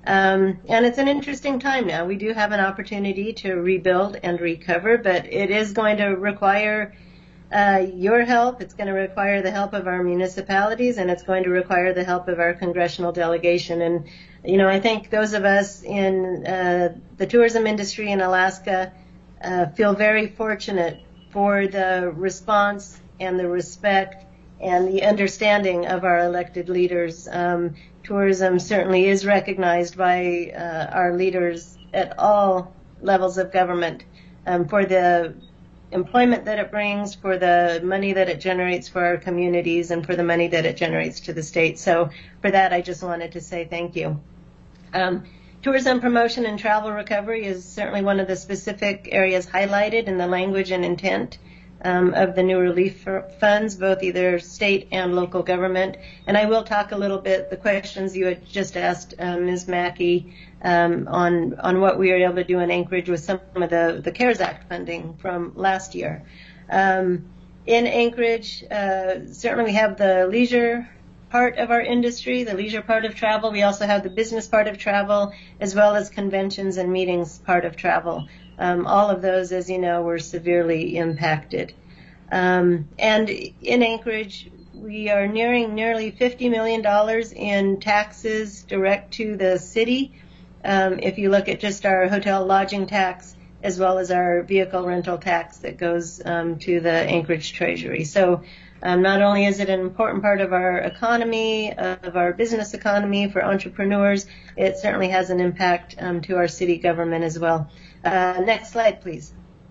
And it's an interesting time now. We do have an opportunity to rebuild and recover, but it is going to require your help. It's going to require the help of our municipalities, and it's going to require the help of our congressional delegation. And, I think those of us in the tourism industry in Alaska feel very fortunate for the response and the respect and the understanding of our elected leaders. Tourism certainly is recognized by our leaders at all levels of government for the employment that it brings, for the money that it generates for our communities, and for the money that it generates to the state. So for that, I just wanted to say thank you. Tourism promotion and travel recovery is certainly one of the specific areas highlighted in the language and intent of the new relief funds, both either state and local government. And I will talk a little bit, the questions you had just asked Ms. Mackey on what we were able to do in Anchorage with some of the CARES Act funding from last year. In Anchorage, certainly we have the leisure part of our industry, the leisure part of travel. We also have the business part of travel, as well as conventions and meetings part of travel. All of those, as you know, were severely impacted. And in Anchorage, we are nearing nearly $50 million in taxes direct to the city. If you look at just our hotel lodging tax, as well as our vehicle rental tax that goes to the Anchorage Treasury. So not only is it an important part of our economy, of our business economy for entrepreneurs, it certainly has an impact to our city government as well. Next slide, please.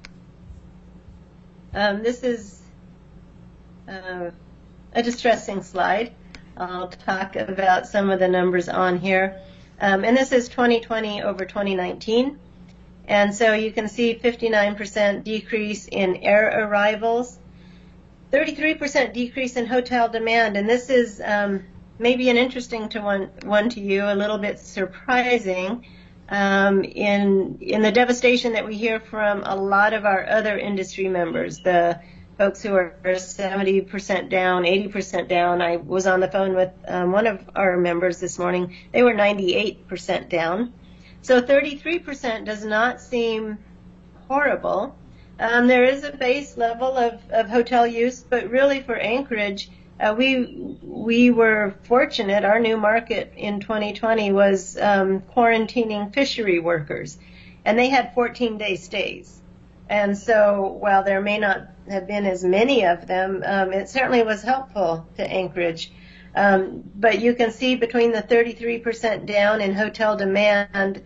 This is a distressing slide. I'll talk about some of the numbers on here. And this is 2020 over 2019. And so you can see 59% decrease in air arrivals, 33% decrease in hotel demand. And this is maybe an interesting one to you, a little bit surprising. In the devastation that we hear from a lot of our other industry members, the folks who are 70% down, 80% down. I was on the phone with one of our members this morning. They were 98% down. So 33% does not seem horrible. There is a base level of hotel use, but really for Anchorage, we were fortunate. Our new market in 2020 was quarantining fishery workers, and they had 14-day stays. And so while there may not have been as many of them, it certainly was helpful to Anchorage. But you can see between the 33% down in hotel demand,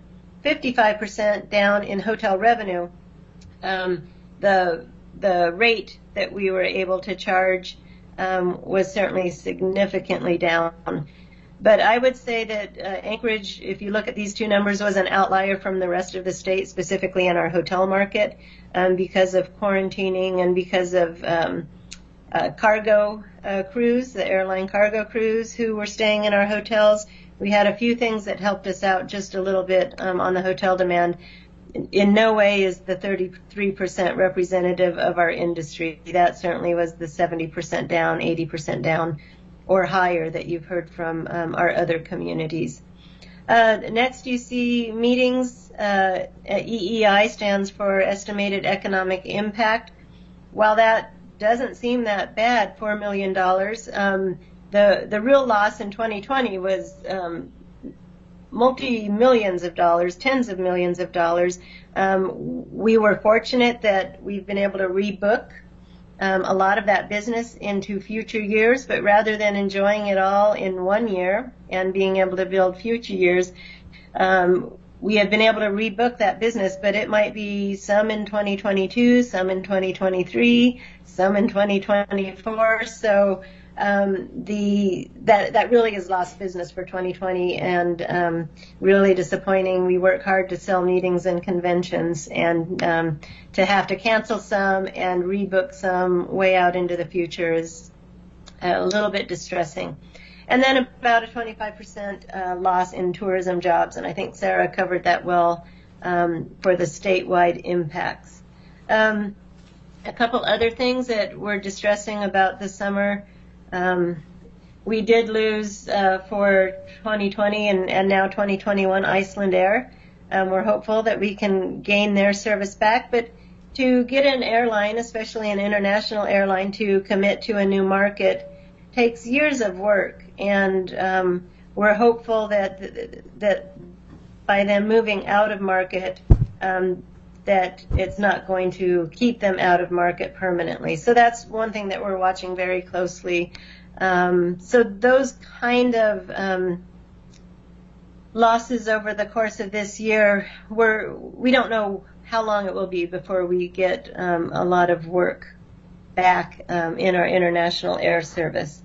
55% down in hotel revenue, the rate that we were able to charge was certainly significantly down. But I would say that Anchorage, if you look at these two numbers, was an outlier from the rest of the state, specifically in our hotel market, because of quarantining and because of cargo crews, the airline cargo crews who were staying in our hotels. We had a few things that helped us out just a little bit on the hotel demand. In no way is the 33% representative of our industry. That certainly was the 70% down, 80% down, or higher that you've heard from our other communities. Next, you see meetings. EEI stands for Estimated Economic Impact. While that doesn't seem that bad, $4 million, the real loss in 2020 was multi-millions of dollars, tens of millions of dollars. We were fortunate that we've been able to rebook a lot of that business into future years, but rather than enjoying it all in one year and being able to build future years, we have been able to rebook that business, but it might be some in 2022, some in 2023, some in 2024. So that really is lost business for 2020 and really disappointing. We work hard to sell meetings and conventions, and to have to cancel some and rebook some way out into the future is a little bit distressing. And then about a 25% loss in tourism jobs, and I think Sarah covered that well for the statewide impacts. A couple other things that were distressing about the summer. we did lose for 2020 and now 2021 Iceland Air. We're hopeful that we can gain their service back, but to get an airline, especially an international airline, to commit to a new market takes years of work, and we're hopeful that by them moving out of market, that it's not going to keep them out of market permanently. So that's one thing that we're watching very closely. So those kind of losses over the course of this year, we don't know how long it will be before we get a lot of work back in our international air service.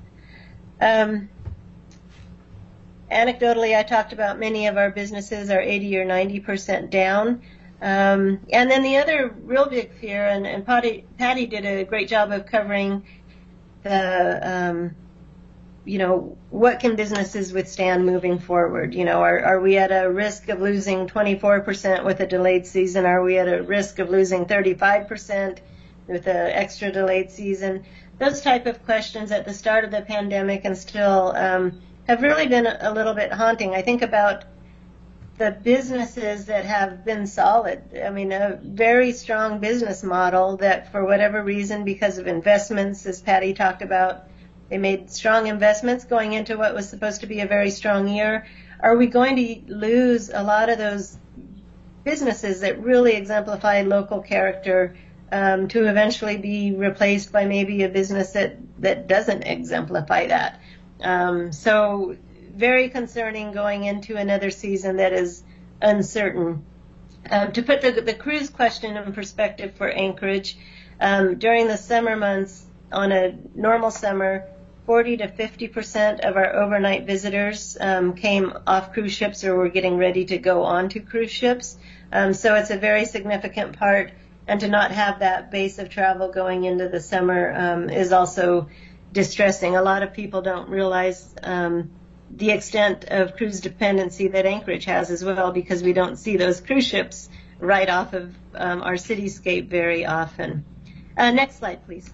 Anecdotally, I talked about many of our businesses are 80 or 90% down. And then the other real big fear, and Patty did a great job of covering the, what can businesses withstand moving forward? Are we at a risk of losing 24% with a delayed season? Are we at a risk of losing 35% with an extra delayed season? Those type of questions at the start of the pandemic and still have really been a little bit haunting. I think about the businesses that have been solid. I mean, a very strong business model that for whatever reason, because of investments, as Patty talked about, they made strong investments going into what was supposed to be a very strong year. Are we going to lose a lot of those businesses that really exemplify local character to eventually be replaced by maybe a business that doesn't exemplify that? So very concerning going into another season that is uncertain. To put the cruise question in perspective for Anchorage, during the summer months, on a normal summer, 40 to 50% of our overnight visitors came off cruise ships or were getting ready to go on to cruise ships. So it's a very significant part, and to not have that base of travel going into the summer is also distressing. A lot of people don't realize the extent of cruise dependency that Anchorage has as well, because we don't see those cruise ships right off of our cityscape very often. Next slide, please.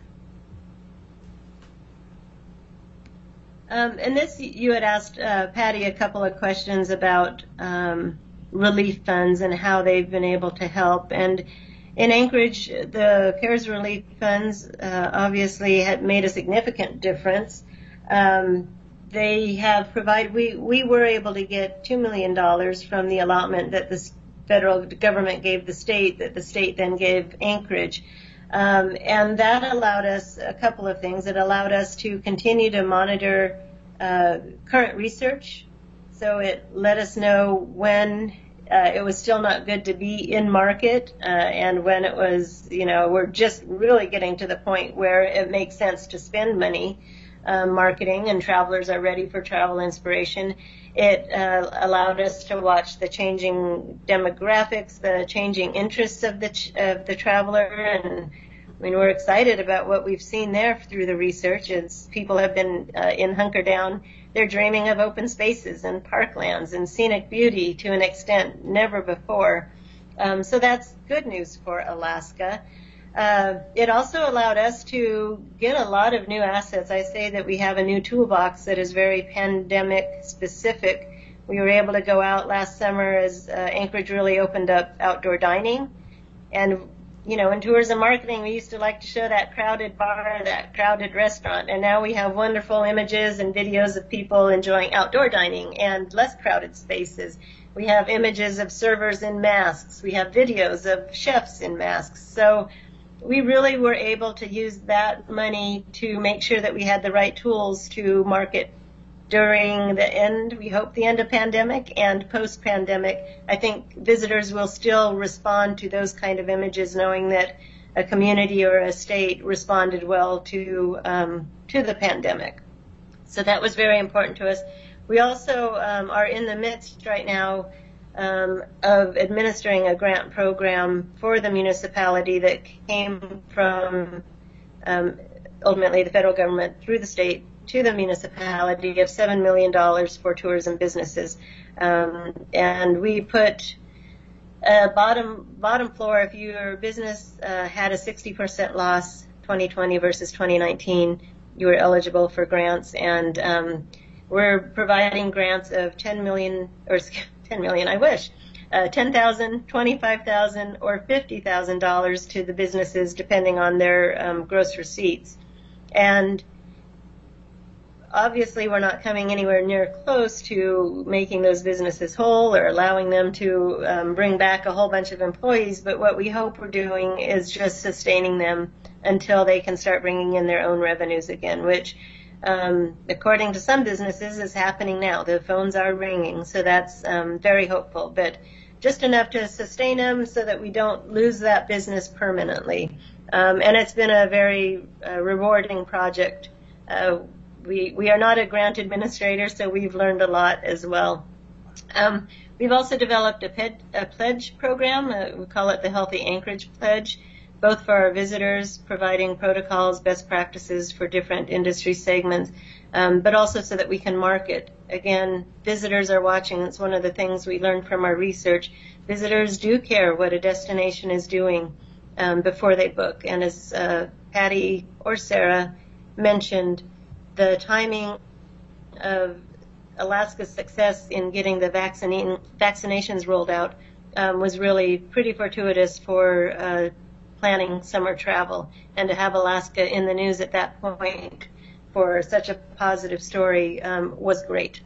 And this, you had asked Patty a couple of questions about relief funds and how they've been able to help. And in Anchorage, the CARES relief funds obviously had made a significant difference. They have provided, we were able to get $2 million from the allotment that the federal government gave the state, that the state then gave Anchorage. And that allowed us a couple of things. It allowed us to continue to monitor current research. So it let us know when it was still not good to be in market, and when it was, we're just really getting to the point where it makes sense to spend money marketing and travelers are ready for travel inspiration. It allowed us to watch the changing demographics, the changing interests of the traveler, and I mean, we're excited about what we've seen there through the research. As people have been in hunker down, they're dreaming of open spaces and parklands and scenic beauty to an extent never before. So that's good news for Alaska. It also allowed us to get a lot of new assets. I say that we have a new toolbox that is very pandemic specific. We were able to go out last summer as Anchorage really opened up outdoor dining. And, in tourism marketing, we used to like to show that crowded bar, that crowded restaurant. And now we have wonderful images and videos of people enjoying outdoor dining and less crowded spaces. We have images of servers in masks. We have videos of chefs in masks. So we really were able to use that money to make sure that we had the right tools to market during the end, we hope the end of pandemic, and post-pandemic. I think visitors will still respond to those kind of images, knowing that a community or a state responded well to the pandemic. So that was very important to us. We also are in the midst right now of administering a grant program for the municipality that came from ultimately the federal government through the state to the municipality of $7 million for tourism businesses. And we put a bottom floor, if your business had a 60% loss 2020 versus 2019, you are eligible for grants, and we're providing grants of $10 million, I wish, $10,000, $25,000, or $50,000 to the businesses, depending on their gross receipts. And obviously, we're not coming anywhere near close to making those businesses whole or allowing them to bring back a whole bunch of employees, but what we hope we're doing is just sustaining them until they can start bringing in their own revenues again, which, according to some businesses, is happening now. The phones are ringing, so that's very hopeful, but just enough to sustain them so that we don't lose that business permanently. And it's been a very rewarding project. We are not a grant administrator, so we've learned a lot as well. We've also developed a pledge program. We call it the Healthy Anchorage Pledge, both for our visitors, providing protocols, best practices for different industry segments, but also so that we can market. Again, visitors are watching. It's one of the things we learned from our research. Visitors do care what a destination is doing before they book. And as Patty or Sarah mentioned, the timing of Alaska's success in getting the vaccinations rolled out was really pretty fortuitous for planning summer travel, and to have Alaska in the news at that point for such a positive story was great.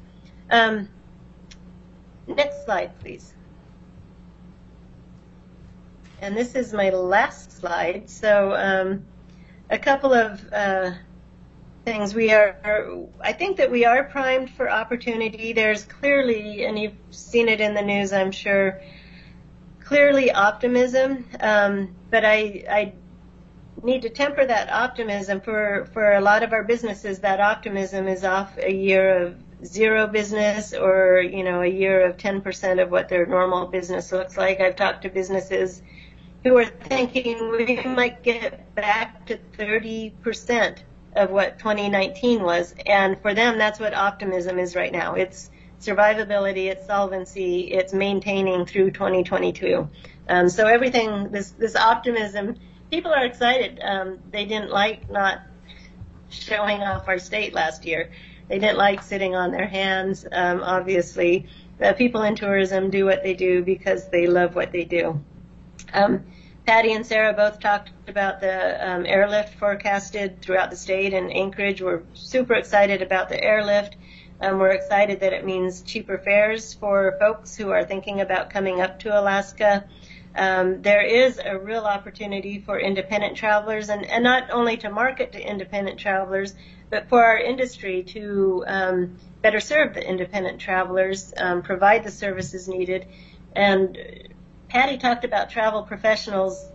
Next slide, please. And this is my last slide. So a couple of things. I think that we are primed for opportunity. There's clearly, and you've seen it in the news, I'm sure, clearly optimism, but I need to temper that optimism. For a lot of our businesses, that optimism is off a year of zero business, or a year of 10% of what their normal business looks like. I've talked to businesses who are thinking we might get back to 30% of what 2019 was, and for them, that's what optimism is right now. It's survivability, it's solvency, it's maintaining through 2022. So everything, this optimism, people are excited. They didn't like not showing off our state last year. They didn't like sitting on their hands. Obviously, people in tourism do what they do because they love what they do. Patty and Sarah both talked about the airlift forecasted throughout the state and Anchorage. We're super excited about the airlift. We're excited that it means cheaper fares for folks who are thinking about coming up to Alaska. There is a real opportunity for independent travelers, and not only to market to independent travelers, but for our industry to better serve the independent travelers, provide the services needed. And Patty talked about travel professionals.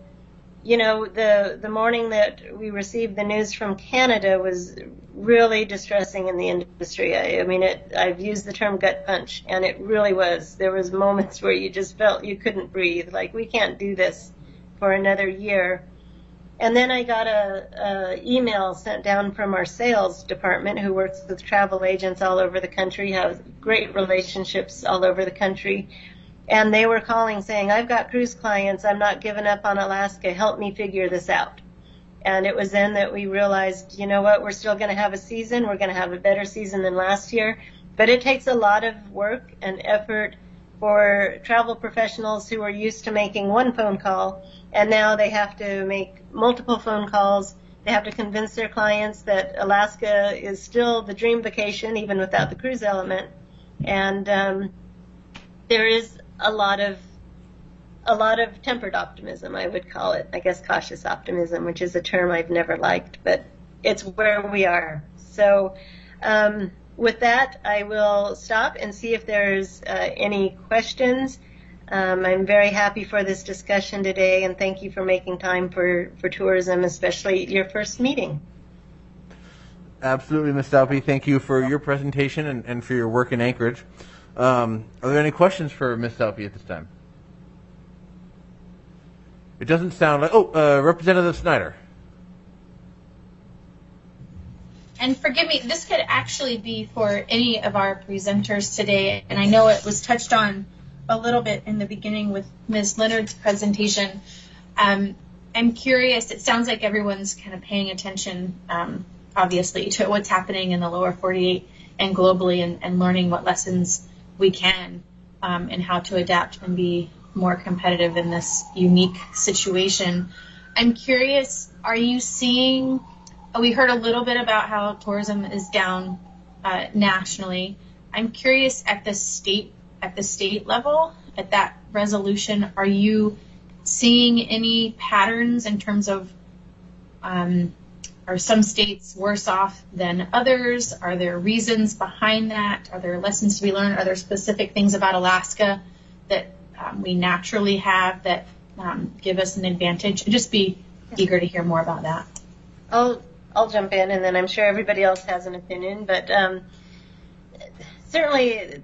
The morning that we received the news from Canada was really distressing in the industry. I've used the term gut punch, and it really was. There was moments where you just felt you couldn't breathe, like we can't do this for another year. And then I got a email sent down from our sales department, who works with travel agents all over the country, has great relationships all over the country. And they were calling saying, I've got cruise clients, I'm not giving up on Alaska, help me figure this out. And it was then that we realized, you know what, we're still going to have a season, we're going to have a better season than last year, but it takes a lot of work and effort for travel professionals who are used to making one phone call, and now they have to make multiple phone calls. They have to convince their clients that Alaska is still the dream vacation, even without the cruise element. And there is a lot of tempered optimism, I would call it. I guess cautious optimism, which is a term I've never liked, but it's where we are. So with that, I will stop and see if there's any questions. I'm very happy for this discussion today, and thank you for making time for tourism, especially your first meeting. Absolutely, Ms. Salpe. Thank you for your presentation and for your work in Anchorage. Are there any questions for Ms. Salpe at this time? It doesn't sound like... Representative Snyder. And forgive me, this could actually be for any of our presenters today, and I know it was touched on a little bit in the beginning with Ms. Leonard's presentation. I'm curious, it sounds like everyone's kind of paying attention obviously, to what's happening in the lower 48 and globally, and learning what lessons we can and how to adapt and be more competitive in this unique situation. I'm curious, are you seeing, we heard a little bit about how tourism is down nationally. I'm curious at the state level, at that resolution, are you seeing any patterns in terms of are some states worse off than others? Are there reasons behind that? Are there lessons to be learned? Are there specific things about Alaska that we naturally have that give us an advantage? I'd just be eager to hear more about that. I'll jump in, and then I'm sure everybody else has an opinion. But certainly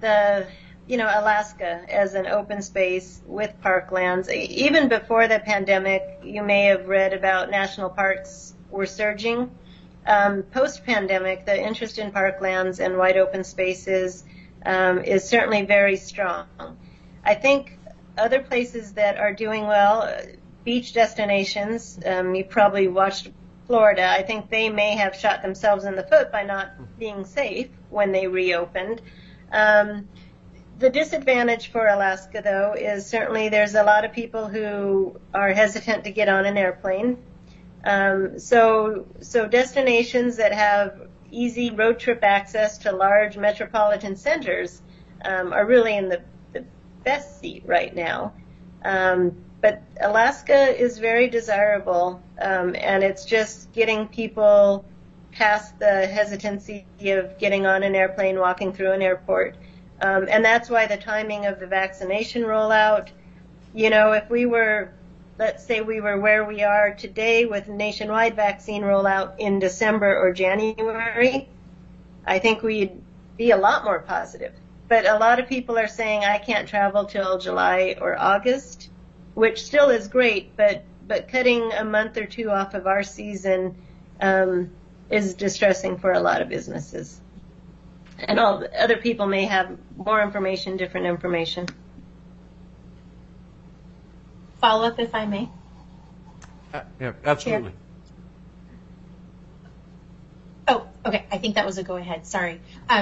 Alaska as an open space with parklands, even before the pandemic, you may have read about national parks were surging. Post-pandemic, the interest in parklands and wide open spaces is certainly very strong. I think other places that are doing well, beach destinations, you probably watched Florida. I think they may have shot themselves in the foot by not being safe when they reopened. The disadvantage for Alaska, though, is certainly there's a lot of people who are hesitant to get on an airplane. So destinations that have easy road trip access to large metropolitan centers are really in the best seat right now. But Alaska is very desirable, and it's just getting people past the hesitancy of getting on an airplane, walking through an airport. And that's why the timing of the vaccination rollout, if we were, let's say we were where we are today with nationwide vaccine rollout in December or January, I think we'd be a lot more positive. But a lot of people are saying I can't travel till July or August, which still is great, but cutting a month or two off of our season is distressing for a lot of businesses. And all other people may have more information, different information. Follow up, if I may. Yeah, absolutely. Oh, okay. I think that was a go ahead. Sorry.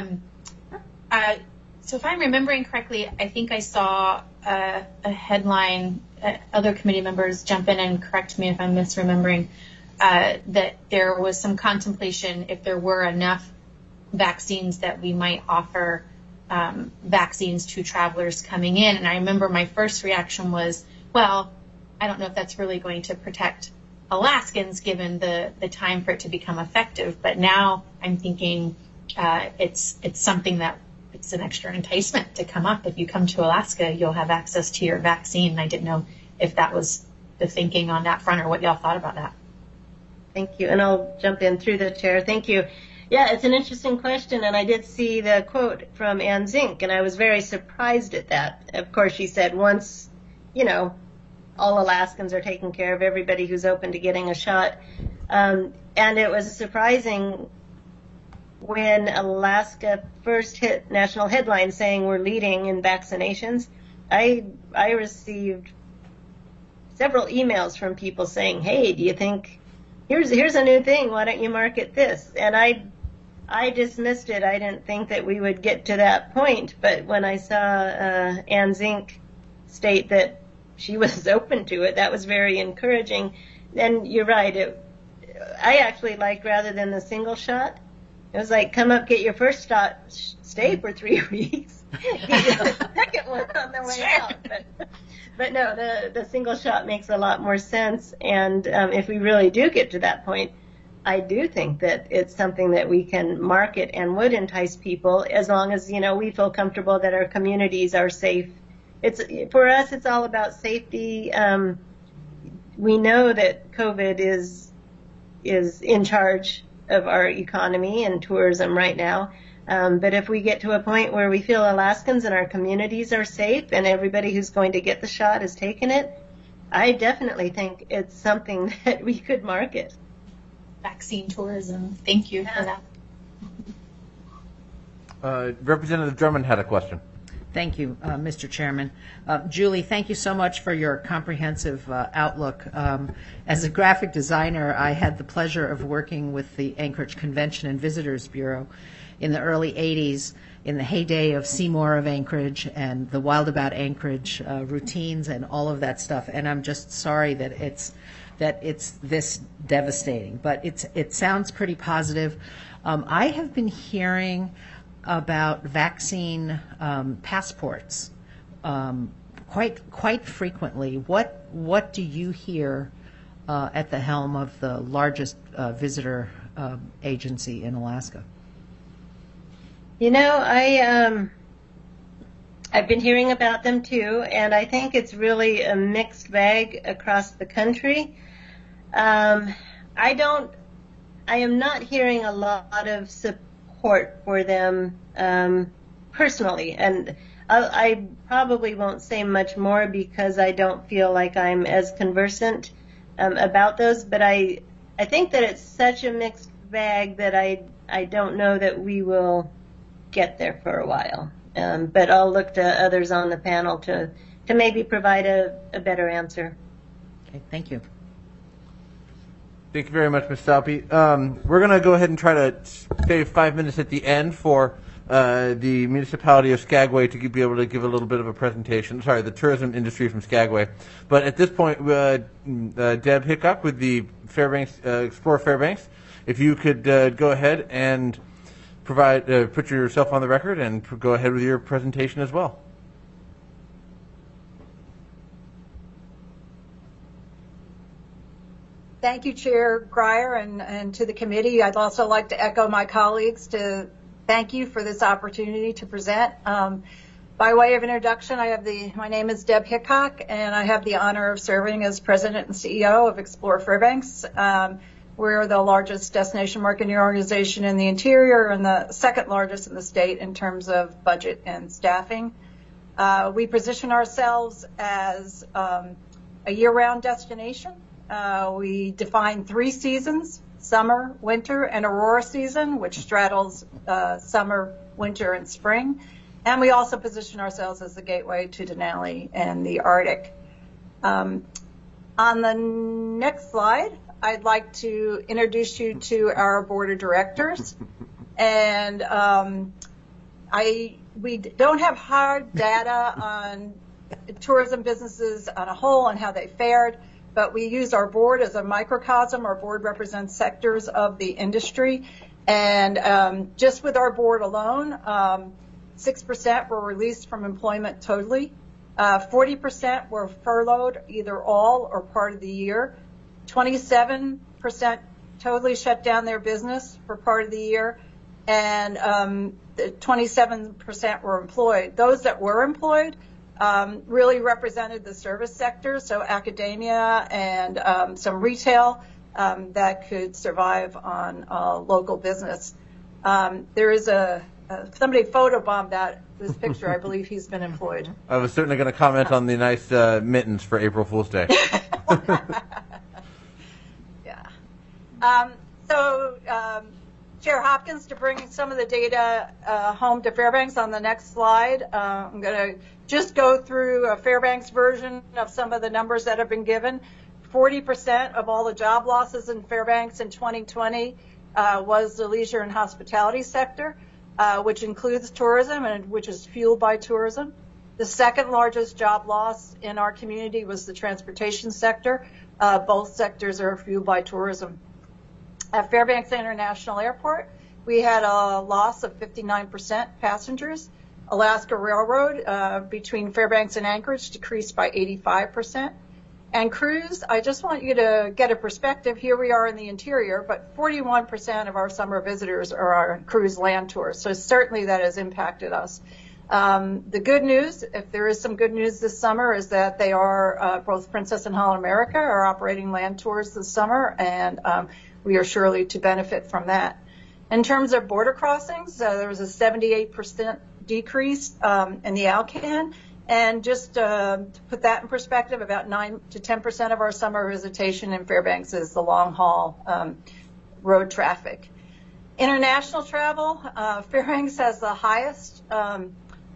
So if I'm remembering correctly, I think I saw a headline, other committee members jump in and correct me if I'm misremembering, that there was some contemplation if there were enough vaccines that we might offer vaccines to travelers coming in. And I remember my first reaction was, well, I don't know if that's really going to protect Alaskans given the time for it to become effective. But now I'm thinking it's something that it's an extra enticement to come up. If you come to Alaska, you'll have access to your vaccine. And I didn't know if that was the thinking on that front or what y'all thought about that. Thank you. And I'll jump in through the chair. Thank you. Yeah, it's an interesting question, and I did see the quote from Ann Zink, and I was very surprised at that. Of course, she said once, all Alaskans are taken care of, everybody who's open to getting a shot. And it was surprising when Alaska first hit national headlines saying we're leading in vaccinations. I received several emails from people saying, hey, do you think, here's a new thing, why don't you market this? And I dismissed it. I didn't think that we would get to that point. But when I saw Ann Zink state that she was open to it, that was very encouraging. And you're right. I actually liked rather than the single shot. It was like, come up, get your first shot, stay for 3 weeks, get the second one on the way out. But no, the single shot makes a lot more sense. And if we really do get to that point, I do think that it's something that we can market and would entice people as long as, we feel comfortable that our communities are safe. For us, it's all about safety. We know that COVID is in charge of our economy and tourism right now. But if we get to a point where we feel Alaskans and our communities are safe and everybody who's going to get the shot has taken it, I definitely think it's something that we could market. Vaccine tourism. Thank you for that. Representative Drummond had a question. Thank you, Mr. Chairman. Julie, thank you so much for your comprehensive outlook. As a graphic designer, I had the pleasure of working with the Anchorage Convention and Visitors Bureau in the early 80s, in the heyday of Seymour of Anchorage and the Wild About Anchorage routines and all of that stuff. And I'm just sorry that it's this devastating, but it sounds pretty positive. I have been hearing about vaccine passports quite frequently. What do you hear at the helm of the largest visitor agency in Alaska? You know, I've been hearing about them too, and I think it's really a mixed bag across the country. I am not hearing a lot of support for them personally, and I probably won't say much more because I don't feel like I'm as conversant about those, but I think that it's such a mixed bag that I don't know that we will get there for a while. But I'll look to others on the panel to maybe provide a better answer. Okay, thank you. Thank you very much, Ms. Salpe. We're going to go ahead and try to save 5 minutes at the end for the municipality of Skagway to be able to give a little bit of a presentation. Sorry, the tourism industry from Skagway. But at this point, Deb Hickok with the Fairbanks, Explore Fairbanks, if you could go ahead and put yourself on the record and go ahead with your presentation as well. Thank you, Chair Grier, and to the committee. I'd also like to echo my colleagues to thank you for this opportunity to present. By way of introduction, my name is Deb Hickok, and I have the honor of serving as President and CEO of Explore Fairbanks. We're the largest destination marketing organization in the interior and the second largest in the state in terms of budget and staffing. We position ourselves as a year-round destination. We define 3 seasons: summer, winter, and aurora season, which straddles summer, winter, and spring. And we also position ourselves as the gateway to Denali and the Arctic. On the next slide, I'd like to introduce you to our board of directors. And we don't have hard data on tourism businesses on a whole and how they fared, but we use our board as a microcosm. Our board represents sectors of the industry. And just with our board alone, 6% were released from employment totally. 40% were furloughed either all or part of the year. 27% totally shut down their business for part of the year, and 27% were employed. Those that were employed really represented the service sector, so academia and some retail that could survive on local business. There is somebody photobombed this picture. I believe he's been employed. I was certainly going to comment on the nice mittens for April Fool's Day. Chair Hopkins, to bring some of the data home to Fairbanks on the next slide, I'm going to just go through a Fairbanks version of some of the numbers that have been given. 40% of all the job losses in Fairbanks in 2020 was the leisure and hospitality sector, which includes tourism and which is fueled by tourism. The second largest job loss in our community was the transportation sector. Both sectors are fueled by tourism. At Fairbanks International Airport, we had a loss of 59% passengers. Alaska Railroad between Fairbanks and Anchorage decreased by 85%. And cruise, I just want you to get a perspective. Here we are in the interior, but 41% of our summer visitors are our cruise land tours. So certainly that has impacted us. The good news, if there is some good news this summer, is that they are, both Princess and Holland America are operating land tours this summer, and we are surely to benefit from that. In terms of border crossings, there was a 78% decrease in the Alcan. And just to put that in perspective, about 9 to 10% of our summer visitation in Fairbanks is the long haul road traffic. International travel, Fairbanks has the highest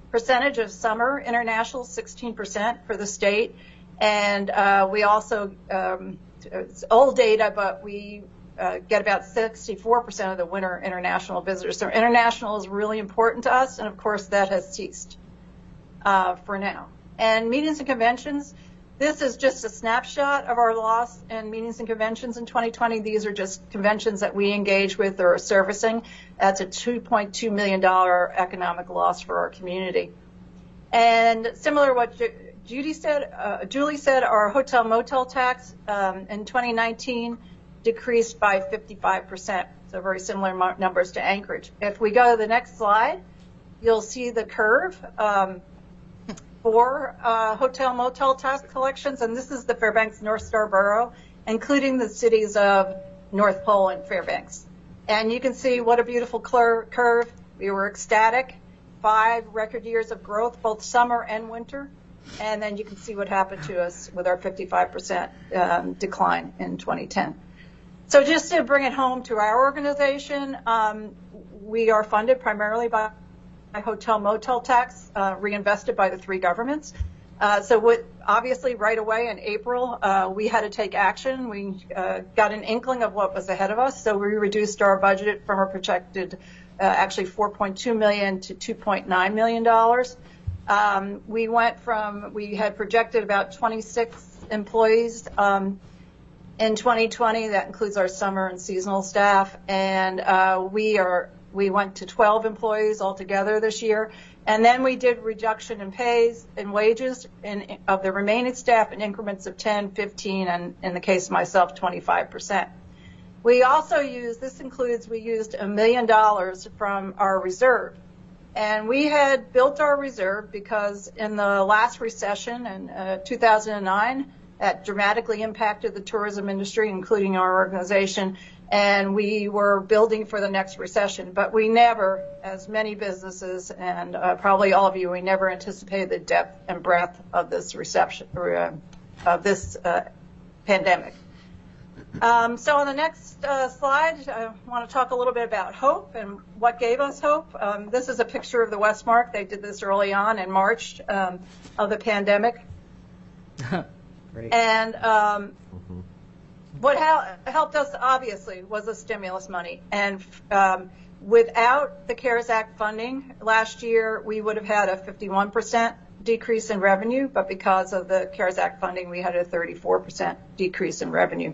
Percentage of summer international, 16% for the state. And we also, it's old data, but we get about 64% of the winter international visitors. So international is really important to us, and of course that has ceased for now. And meetings and conventions, this is just a snapshot of our loss in meetings and conventions in 2020. These are just conventions that we engage with or are servicing. That's a $2.2 million economic loss for our community. And similar to what Julie said, our hotel motel tax in 2019 decreased by 55%. So very similar numbers to Anchorage. If we go to the next slide, you'll see the curve for hotel motel tax collections, and this is the Fairbanks North Star Borough, including the cities of North Pole and Fairbanks. And you can see what a beautiful curve. We were ecstatic, 5 record years of growth, both summer and winter, and then you can see what happened to us with our 55% decline in 2010. So just to bring it home to our organization, we are funded primarily by hotel motel tax reinvested by the 3 governments. Obviously right away in April, we had to take action. We got an inkling of what was ahead of us, so we reduced our budget from a projected actually $4.2 million to $2.9 million. We had projected about 26 employees in 2020. That includes our summer and seasonal staff, and we went to 12 employees altogether this year. And then we did reduction in pays and wages of the remaining staff in increments of 10, 15, and in the case of myself, 25%. We also used $1 million from our reserve. And we had built our reserve because in the last recession in 2009, that dramatically impacted the tourism industry, including our organization, and we were building for the next recession. But we never, as many businesses and probably all of you, we never anticipated the depth and breadth of this pandemic. So on the next slide, I want to talk a little bit about hope and what gave us hope. This is a picture of the Westmark. They did this early on in March of the pandemic. Great. And what helped us, obviously, was the stimulus money. And without the CARES Act funding, last year we would have had a 51% decrease in revenue, but because of the CARES Act funding, we had a 34% decrease in revenue.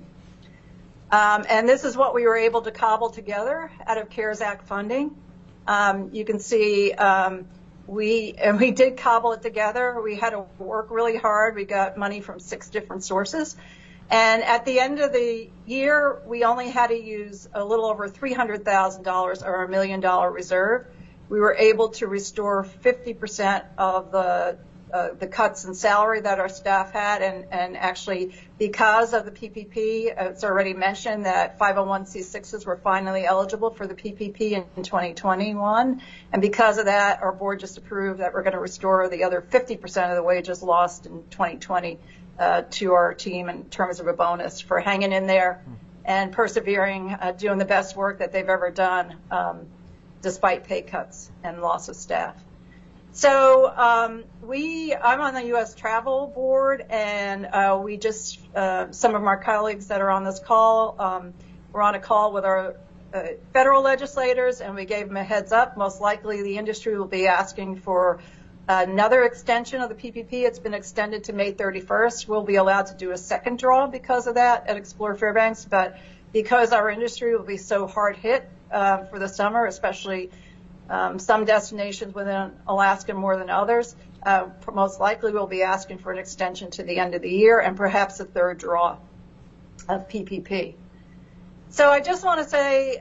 And this is what we were able to cobble together out of CARES Act funding. You can see we did cobble it together. We had to work really hard. We got money from 6 different sources. And at the end of the year, we only had to use a little over $300,000 or $1 million reserve. We were able to restore 50% of the cuts in salary that our staff had, and actually because of the PPP, it's already mentioned that 501c6s were finally eligible for the PPP in 2021, and because of that, our board just approved that we're going to restore the other 50% of the wages lost in 2020 to our team in terms of a bonus for hanging in there and persevering, doing the best work that they've ever done despite pay cuts and loss of staff. So I'm on the U.S. Travel Board, and we just, some of our colleagues that are on this call, we're on a call with our federal legislators, and we gave them a heads up. Most likely the industry will be asking for another extension of the PPP. It's been extended to May 31st. We'll be allowed to do a second draw because of that at Explore Fairbanks, but because our industry will be so hard hit for the summer, especially some destinations within Alaska more than others, most likely we'll be asking for an extension to the end of the year and perhaps a third draw of PPP. So I just want to say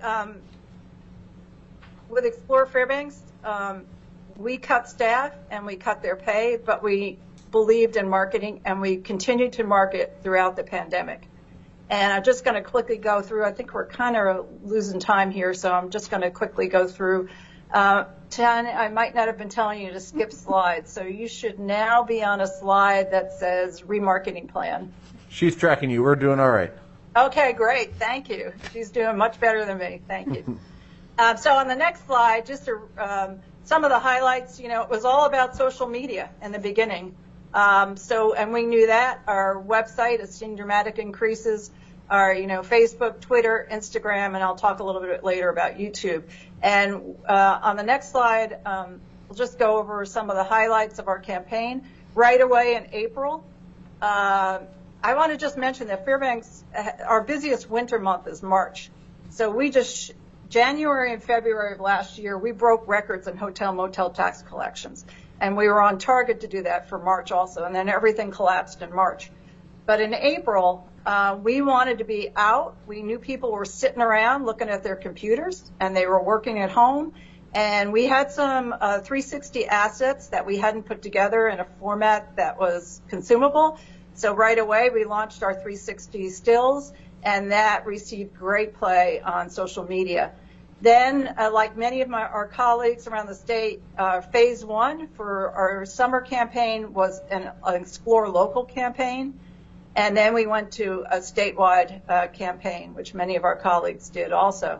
with Explore Fairbanks, we cut staff and we cut their pay, but we believed in marketing and we continued to market throughout the pandemic. And I'm just going to quickly go through, I think we're kind of losing time here, so I'm just going to quickly go through. I might not have been telling you to skip slides, so you should now be on a slide that says remarketing plan. She's tracking you. We're doing all right. Okay, great. Thank you. She's doing much better than me. Thank you. So on the next slide, just some of the highlights, it was all about social media in the beginning. And we knew that. Our website has seen dramatic increases. Our, Facebook, Twitter, Instagram, and I'll talk a little bit later about YouTube. And on the next slide, we'll just go over some of the highlights of our campaign. Right away in April, I want to just mention that Fairbanks, our busiest winter month is March. So January and February of last year, we broke records in hotel motel tax collections. And we were on target to do that for March also. And then everything collapsed in March. But in April, we wanted to be out. We knew people were sitting around looking at their computers, and they were working at home. And we had some 360 assets that we hadn't put together in a format that was consumable. So right away, we launched our 360 stills, and that received great play on social media. Then, like many of our colleagues around the state, phase one for our summer campaign was an Explore Local campaign. And then we went to a statewide campaign, which many of our colleagues did also.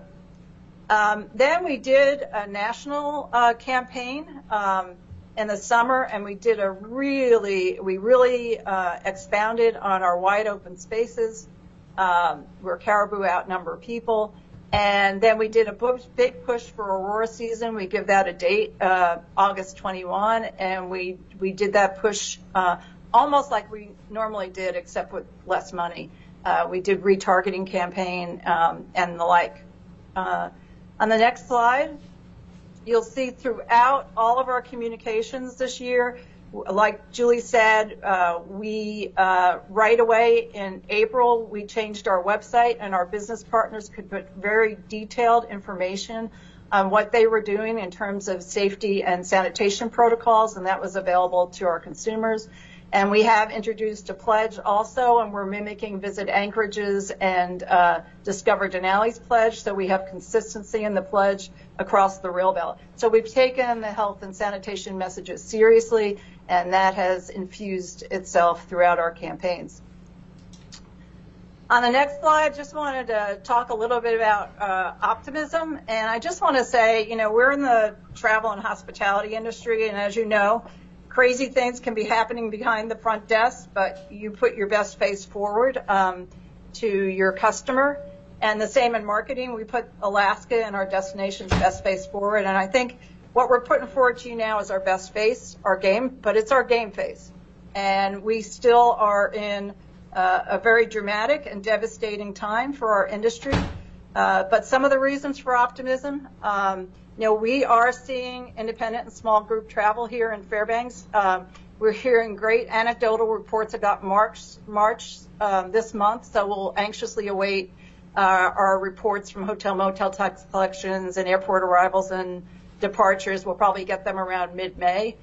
Then we did a national campaign in the summer, and we really expounded on our wide open spaces where caribou outnumber people. And then we did a big push for Aurora season. We give that a date, August 21, and we did that push almost like we normally did, except with less money. We did retargeting campaign and the like. On the next slide, you'll see throughout all of our communications this year, like Julie said, we right away in April, we changed our website, and our business partners could put very detailed information on what they were doing in terms of safety and sanitation protocols, and that was available to our consumers. And we have introduced a pledge also, and we're mimicking Visit Anchorage's and Discover Denali's pledge, so we have consistency in the pledge across the rail belt. So we've taken the health and sanitation messages seriously, and that has infused itself throughout our campaigns. On the next slide, just wanted to talk a little bit about optimism, and I just want to say, we're in the travel and hospitality industry, and as you know, crazy things can be happening behind the front desk, but you put your best face forward to your customer. And the same in marketing. We put Alaska and our destination's best face forward. And I think what we're putting forward to you now is our best face, our game, but it's our game face. And we still are in a very dramatic and devastating time for our industry. But some of the reasons for optimism, we are seeing independent and small group travel here in Fairbanks. We're hearing great anecdotal reports about March this month, so we'll anxiously await our reports from hotel motel tax collections and airport arrivals and departures. We'll probably get them around mid-May.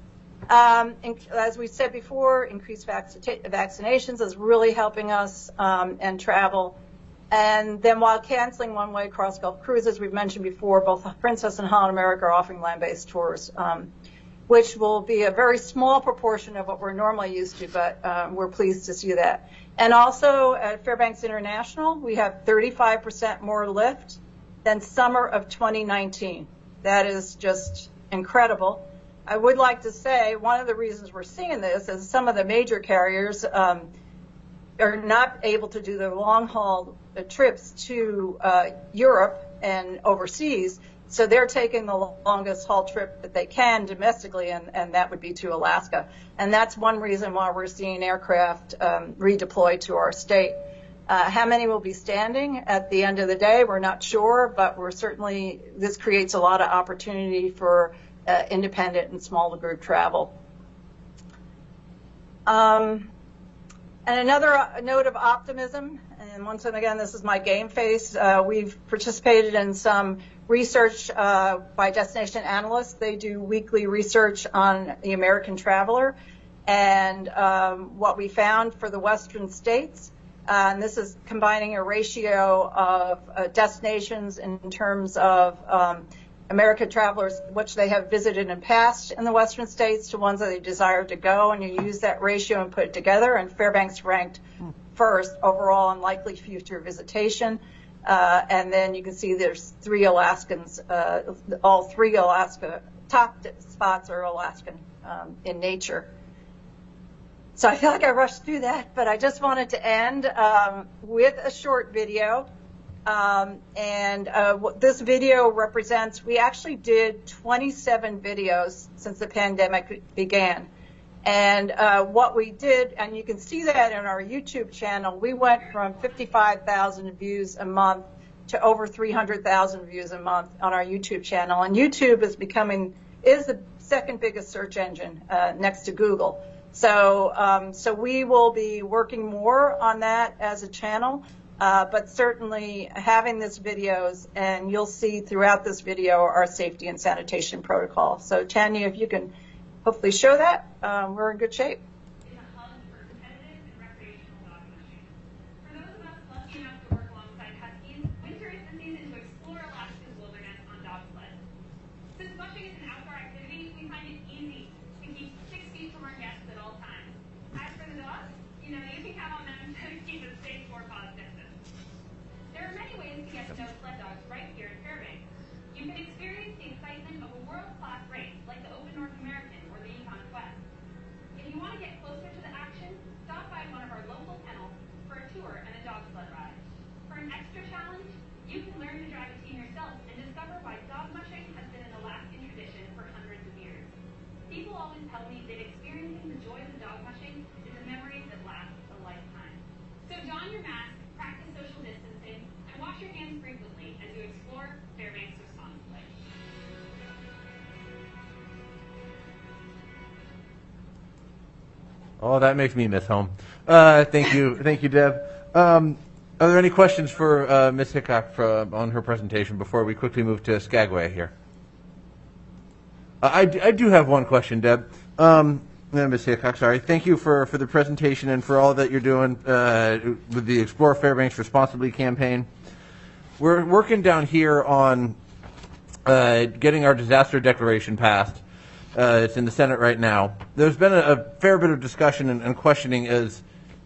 As we said before, increased vaccinations is really helping us and travel. And then while canceling one-way cross-Gulf cruises, we've mentioned before, both Princess and Holland America are offering land-based tours, which will be a very small proportion of what we're normally used to, but we're pleased to see that. And also at Fairbanks International, we have 35% more lift than summer of 2019. That is just incredible. I would like to say one of the reasons we're seeing this is some of the major carriers are not able to do their long-haul trips to Europe and overseas, so they're taking the longest haul trip that they can domestically, and that would be to Alaska. And that's one reason why we're seeing aircraft redeploy to our state. How many will be standing at the end of the day, we're not sure, but this creates a lot of opportunity for independent and smaller group travel. And another note of optimism, and once again, this is my game face. We've participated in some research by destination analysts. They do weekly research on the American traveler. And what we found for the Western states, and this is combining a ratio of destinations in terms of American travelers, which they have visited in past in the Western states, to ones that they desire to go, and you use that ratio and put it together, and Fairbanks ranked first overall on likely future visitation. And then you can see there's 3 Alaskans, all 3 Alaska top spots are Alaskan in nature. So I feel like I rushed through that, but I just wanted to end with a short video. What this video represents, we actually did 27 videos since the pandemic began. And what we did, and you can see that in our YouTube channel, we went from 55,000 views a month to over 300,000 views a month on our YouTube channel. And YouTube is the second biggest search engine next to Google. So we will be working more on that as a channel, but certainly having these videos, and you'll see throughout this video our safety and sanitation protocol. So Tanya, if you can hopefully show that, we're in good shape. Oh, that makes me miss home. Thank you, Deb. Are there any questions for Ms. Hickok on her presentation before we quickly move to Skagway here? I do have one question, Deb. Ms. Hickok, sorry. Thank you for the presentation and for all that you're doing with the Explore Fairbanks Responsibly campaign. We're working down here on getting our disaster declaration passed. It's in the Senate right now. There's been a fair bit of discussion and questioning as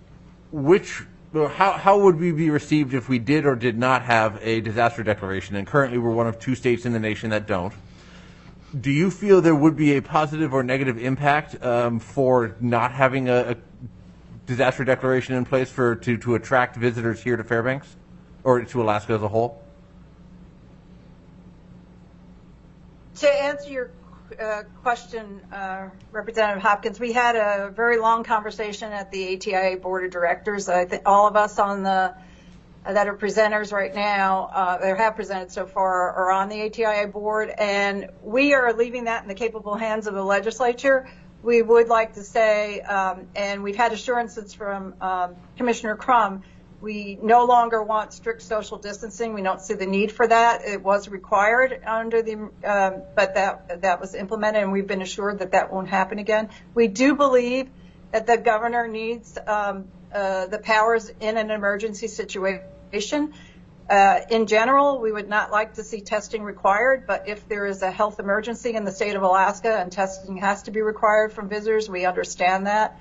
how would we be received if we did or did not have a disaster declaration, and currently we're one of 2 states in the nation that don't. Do you feel there would be a positive or negative impact for not having a disaster declaration in place to attract visitors here to Fairbanks or to Alaska as a whole? To answer your question, Representative Hopkins, we had a very long conversation at the ATIA Board of Directors. I think all of us on that are presenters right now, that have presented so far, are on the ATIA board, and we are leaving that in the capable hands of the legislature. We would like to say, and we've had assurances from Commissioner Crum, we no longer want strict social distancing. We don't see the need for that. It was required under but that was implemented, and we've been assured that that won't happen again. We do believe that the governor needs the powers in an emergency situation. In general, we would not like to see testing required, but if there is a health emergency in the state of Alaska and testing has to be required from visitors, we understand that.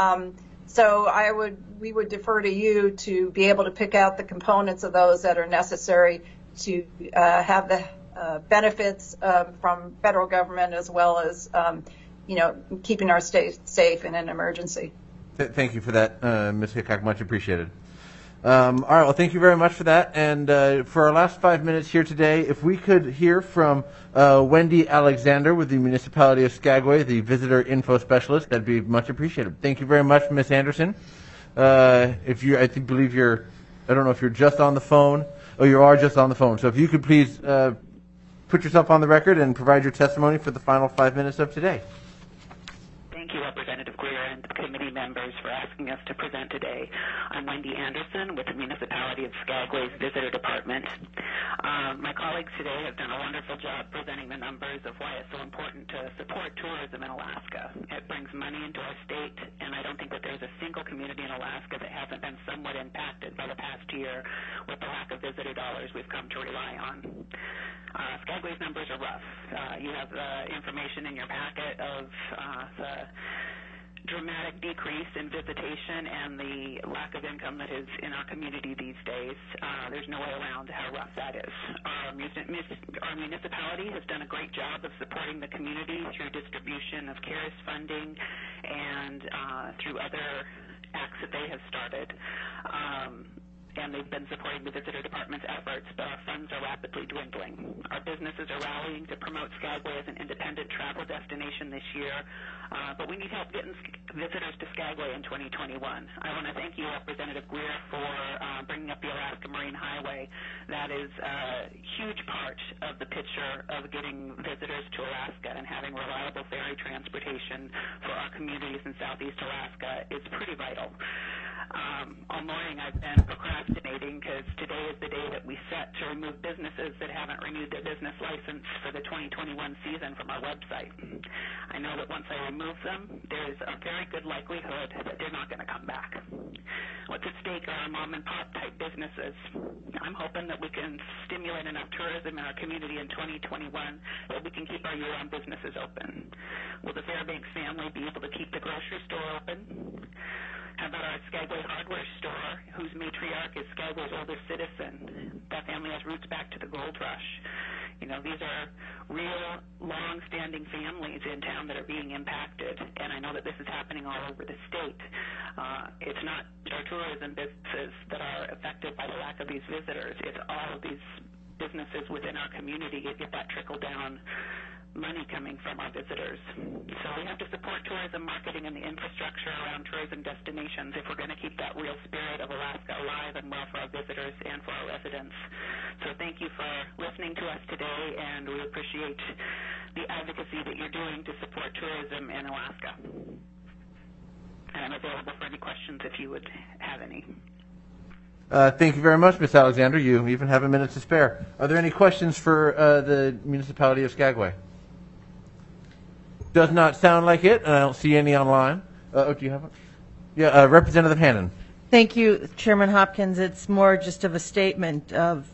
So we would defer to you to be able to pick out the components of those that are necessary to have the benefits from federal government as well as, keeping our state safe in an emergency. Thank you for that, Ms. Hickok. Much appreciated. All right, well, thank you very much for that. And for our last 5 minutes here today, if we could hear from Wendy Alexander with the Municipality of Skagway, the Visitor Info Specialist, that'd be much appreciated. Thank you very much, Ms. Anderson. I believe I don't know if you're just on the phone. Oh, you are just on the phone. So if you could please put yourself on the record and provide your testimony for the final 5 minutes of today. Thank you, Representative Greer and committee members, for asking us to present today. I'm Wendy Anderson with the Municipality of Skagway's Visitor Department. My colleagues today have done a wonderful job presenting the numbers of why it's so important to support tourism in Alaska. It brings money into our state, and I don't think that there's a single community in Alaska that hasn't been somewhat impacted by the past year with the lack of visitor dollars we've come to rely on. Skagway's numbers are rough. You have information in your packet of the dramatic decrease in visitation and the lack of income that is in our community these days. There's no way around how rough that is. Our municipality has done a great job of supporting the community through distribution of CARES funding and through other acts that they have started. And they've been supporting the visitor department's efforts, but our funds are rapidly dwindling. Our businesses are rallying to promote Skagway as an independent travel destination this year, but we need help getting visitors to Skagway in 2021. I want to thank you, Representative Greer, for bringing up the Alaska Marine Highway. That is a huge part of the picture of getting visitors to Alaska, and having reliable ferry transportation for our communities in Southeast Alaska is pretty vital. All morning I've been procrastinating because today is the day that we set to remove businesses that haven't renewed their business license for the 2021 season from our website. I know that once I remove them, there's a very good likelihood that they're not going to come back. What's at stake are our mom and pop type businesses. I'm hoping that we can stimulate enough tourism in our community in 2021 that we can keep our year-round businesses open. Will the Fairbanks family be able to keep the grocery store open? How about our Skagway hardware store, whose matriarch is Skagway's oldest citizen? That family has roots back to the gold rush. You know, these are real, long-standing families in town that are being impacted, and I know that this is happening all over the state. It's not our tourism businesses that are affected by the lack of these visitors. It's all of these businesses within our community that get that trickle-down money coming from our visitors. So we have to support tourism marketing and the infrastructure around tourism destinations if we're going to keep that real spirit of Alaska alive and well for our visitors and for our residents. So thank you for listening to us today, and we appreciate the advocacy that you're doing to support tourism in Alaska. And I'm available for any questions if you would have any. Thank you very much, Ms. Alexander. You even have a minute to spare. Are there any questions for the municipality of Skagway? Does not sound like it, and I don't see any online. Do you have one? Yeah, Representative Hannon. Thank you, Chairman Hopkins. It's more just of a statement of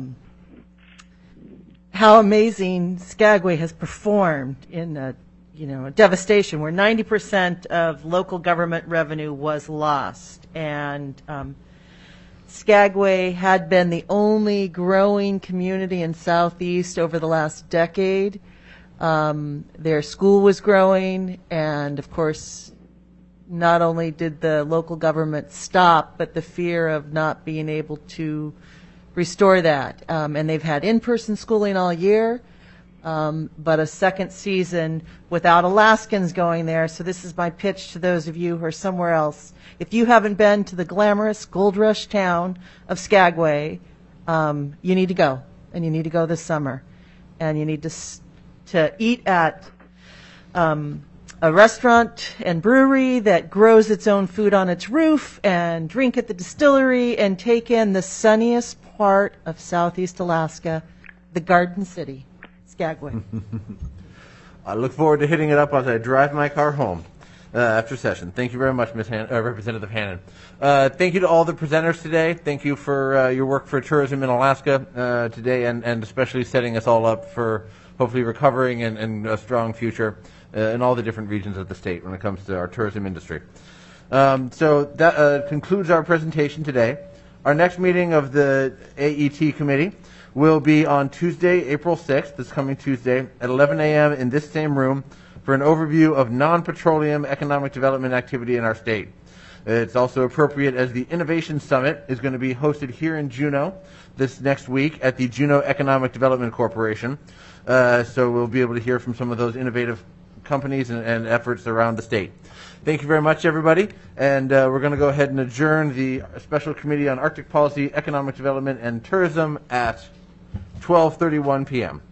how amazing Skagway has performed in a devastation where 90% of local government revenue was lost, and Skagway had been the only growing community in Southeast over the last decade. Their school was growing, and of course, not only did the local government stop, but the fear of not being able to restore that. And they've had in-person schooling all year, but a second season without Alaskans going there. So this is my pitch to those of you who are somewhere else. If you haven't been to the glamorous Gold Rush town of Skagway, you need to go, and you need to go this summer. And you need to eat at a restaurant and brewery that grows its own food on its roof, and drink at the distillery, and take in the sunniest part of Southeast Alaska, the Garden City, Skagway. I look forward to hitting it up as I drive my car home after session. Thank you very much, Representative Hannon. Thank you to all the presenters today. Thank you for your work for tourism in Alaska today, and especially setting us all up for hopefully recovering and a strong future in all the different regions of the state when it comes to our tourism industry. So that concludes our presentation today. Our next meeting of the AET committee will be on Tuesday, April 6th, this coming Tuesday, at 11 a.m. in this same room for an overview of non-petroleum economic development activity in our state. It's also appropriate as the Innovation Summit is going to be hosted here in Juneau this next week at the Juneau Economic Development Corporation. So we'll be able to hear from some of those innovative companies and efforts around the state. Thank you very much, everybody. And we're going to go ahead and adjourn the Special Committee on Arctic Policy, Economic Development, and Tourism at 12:31 p.m.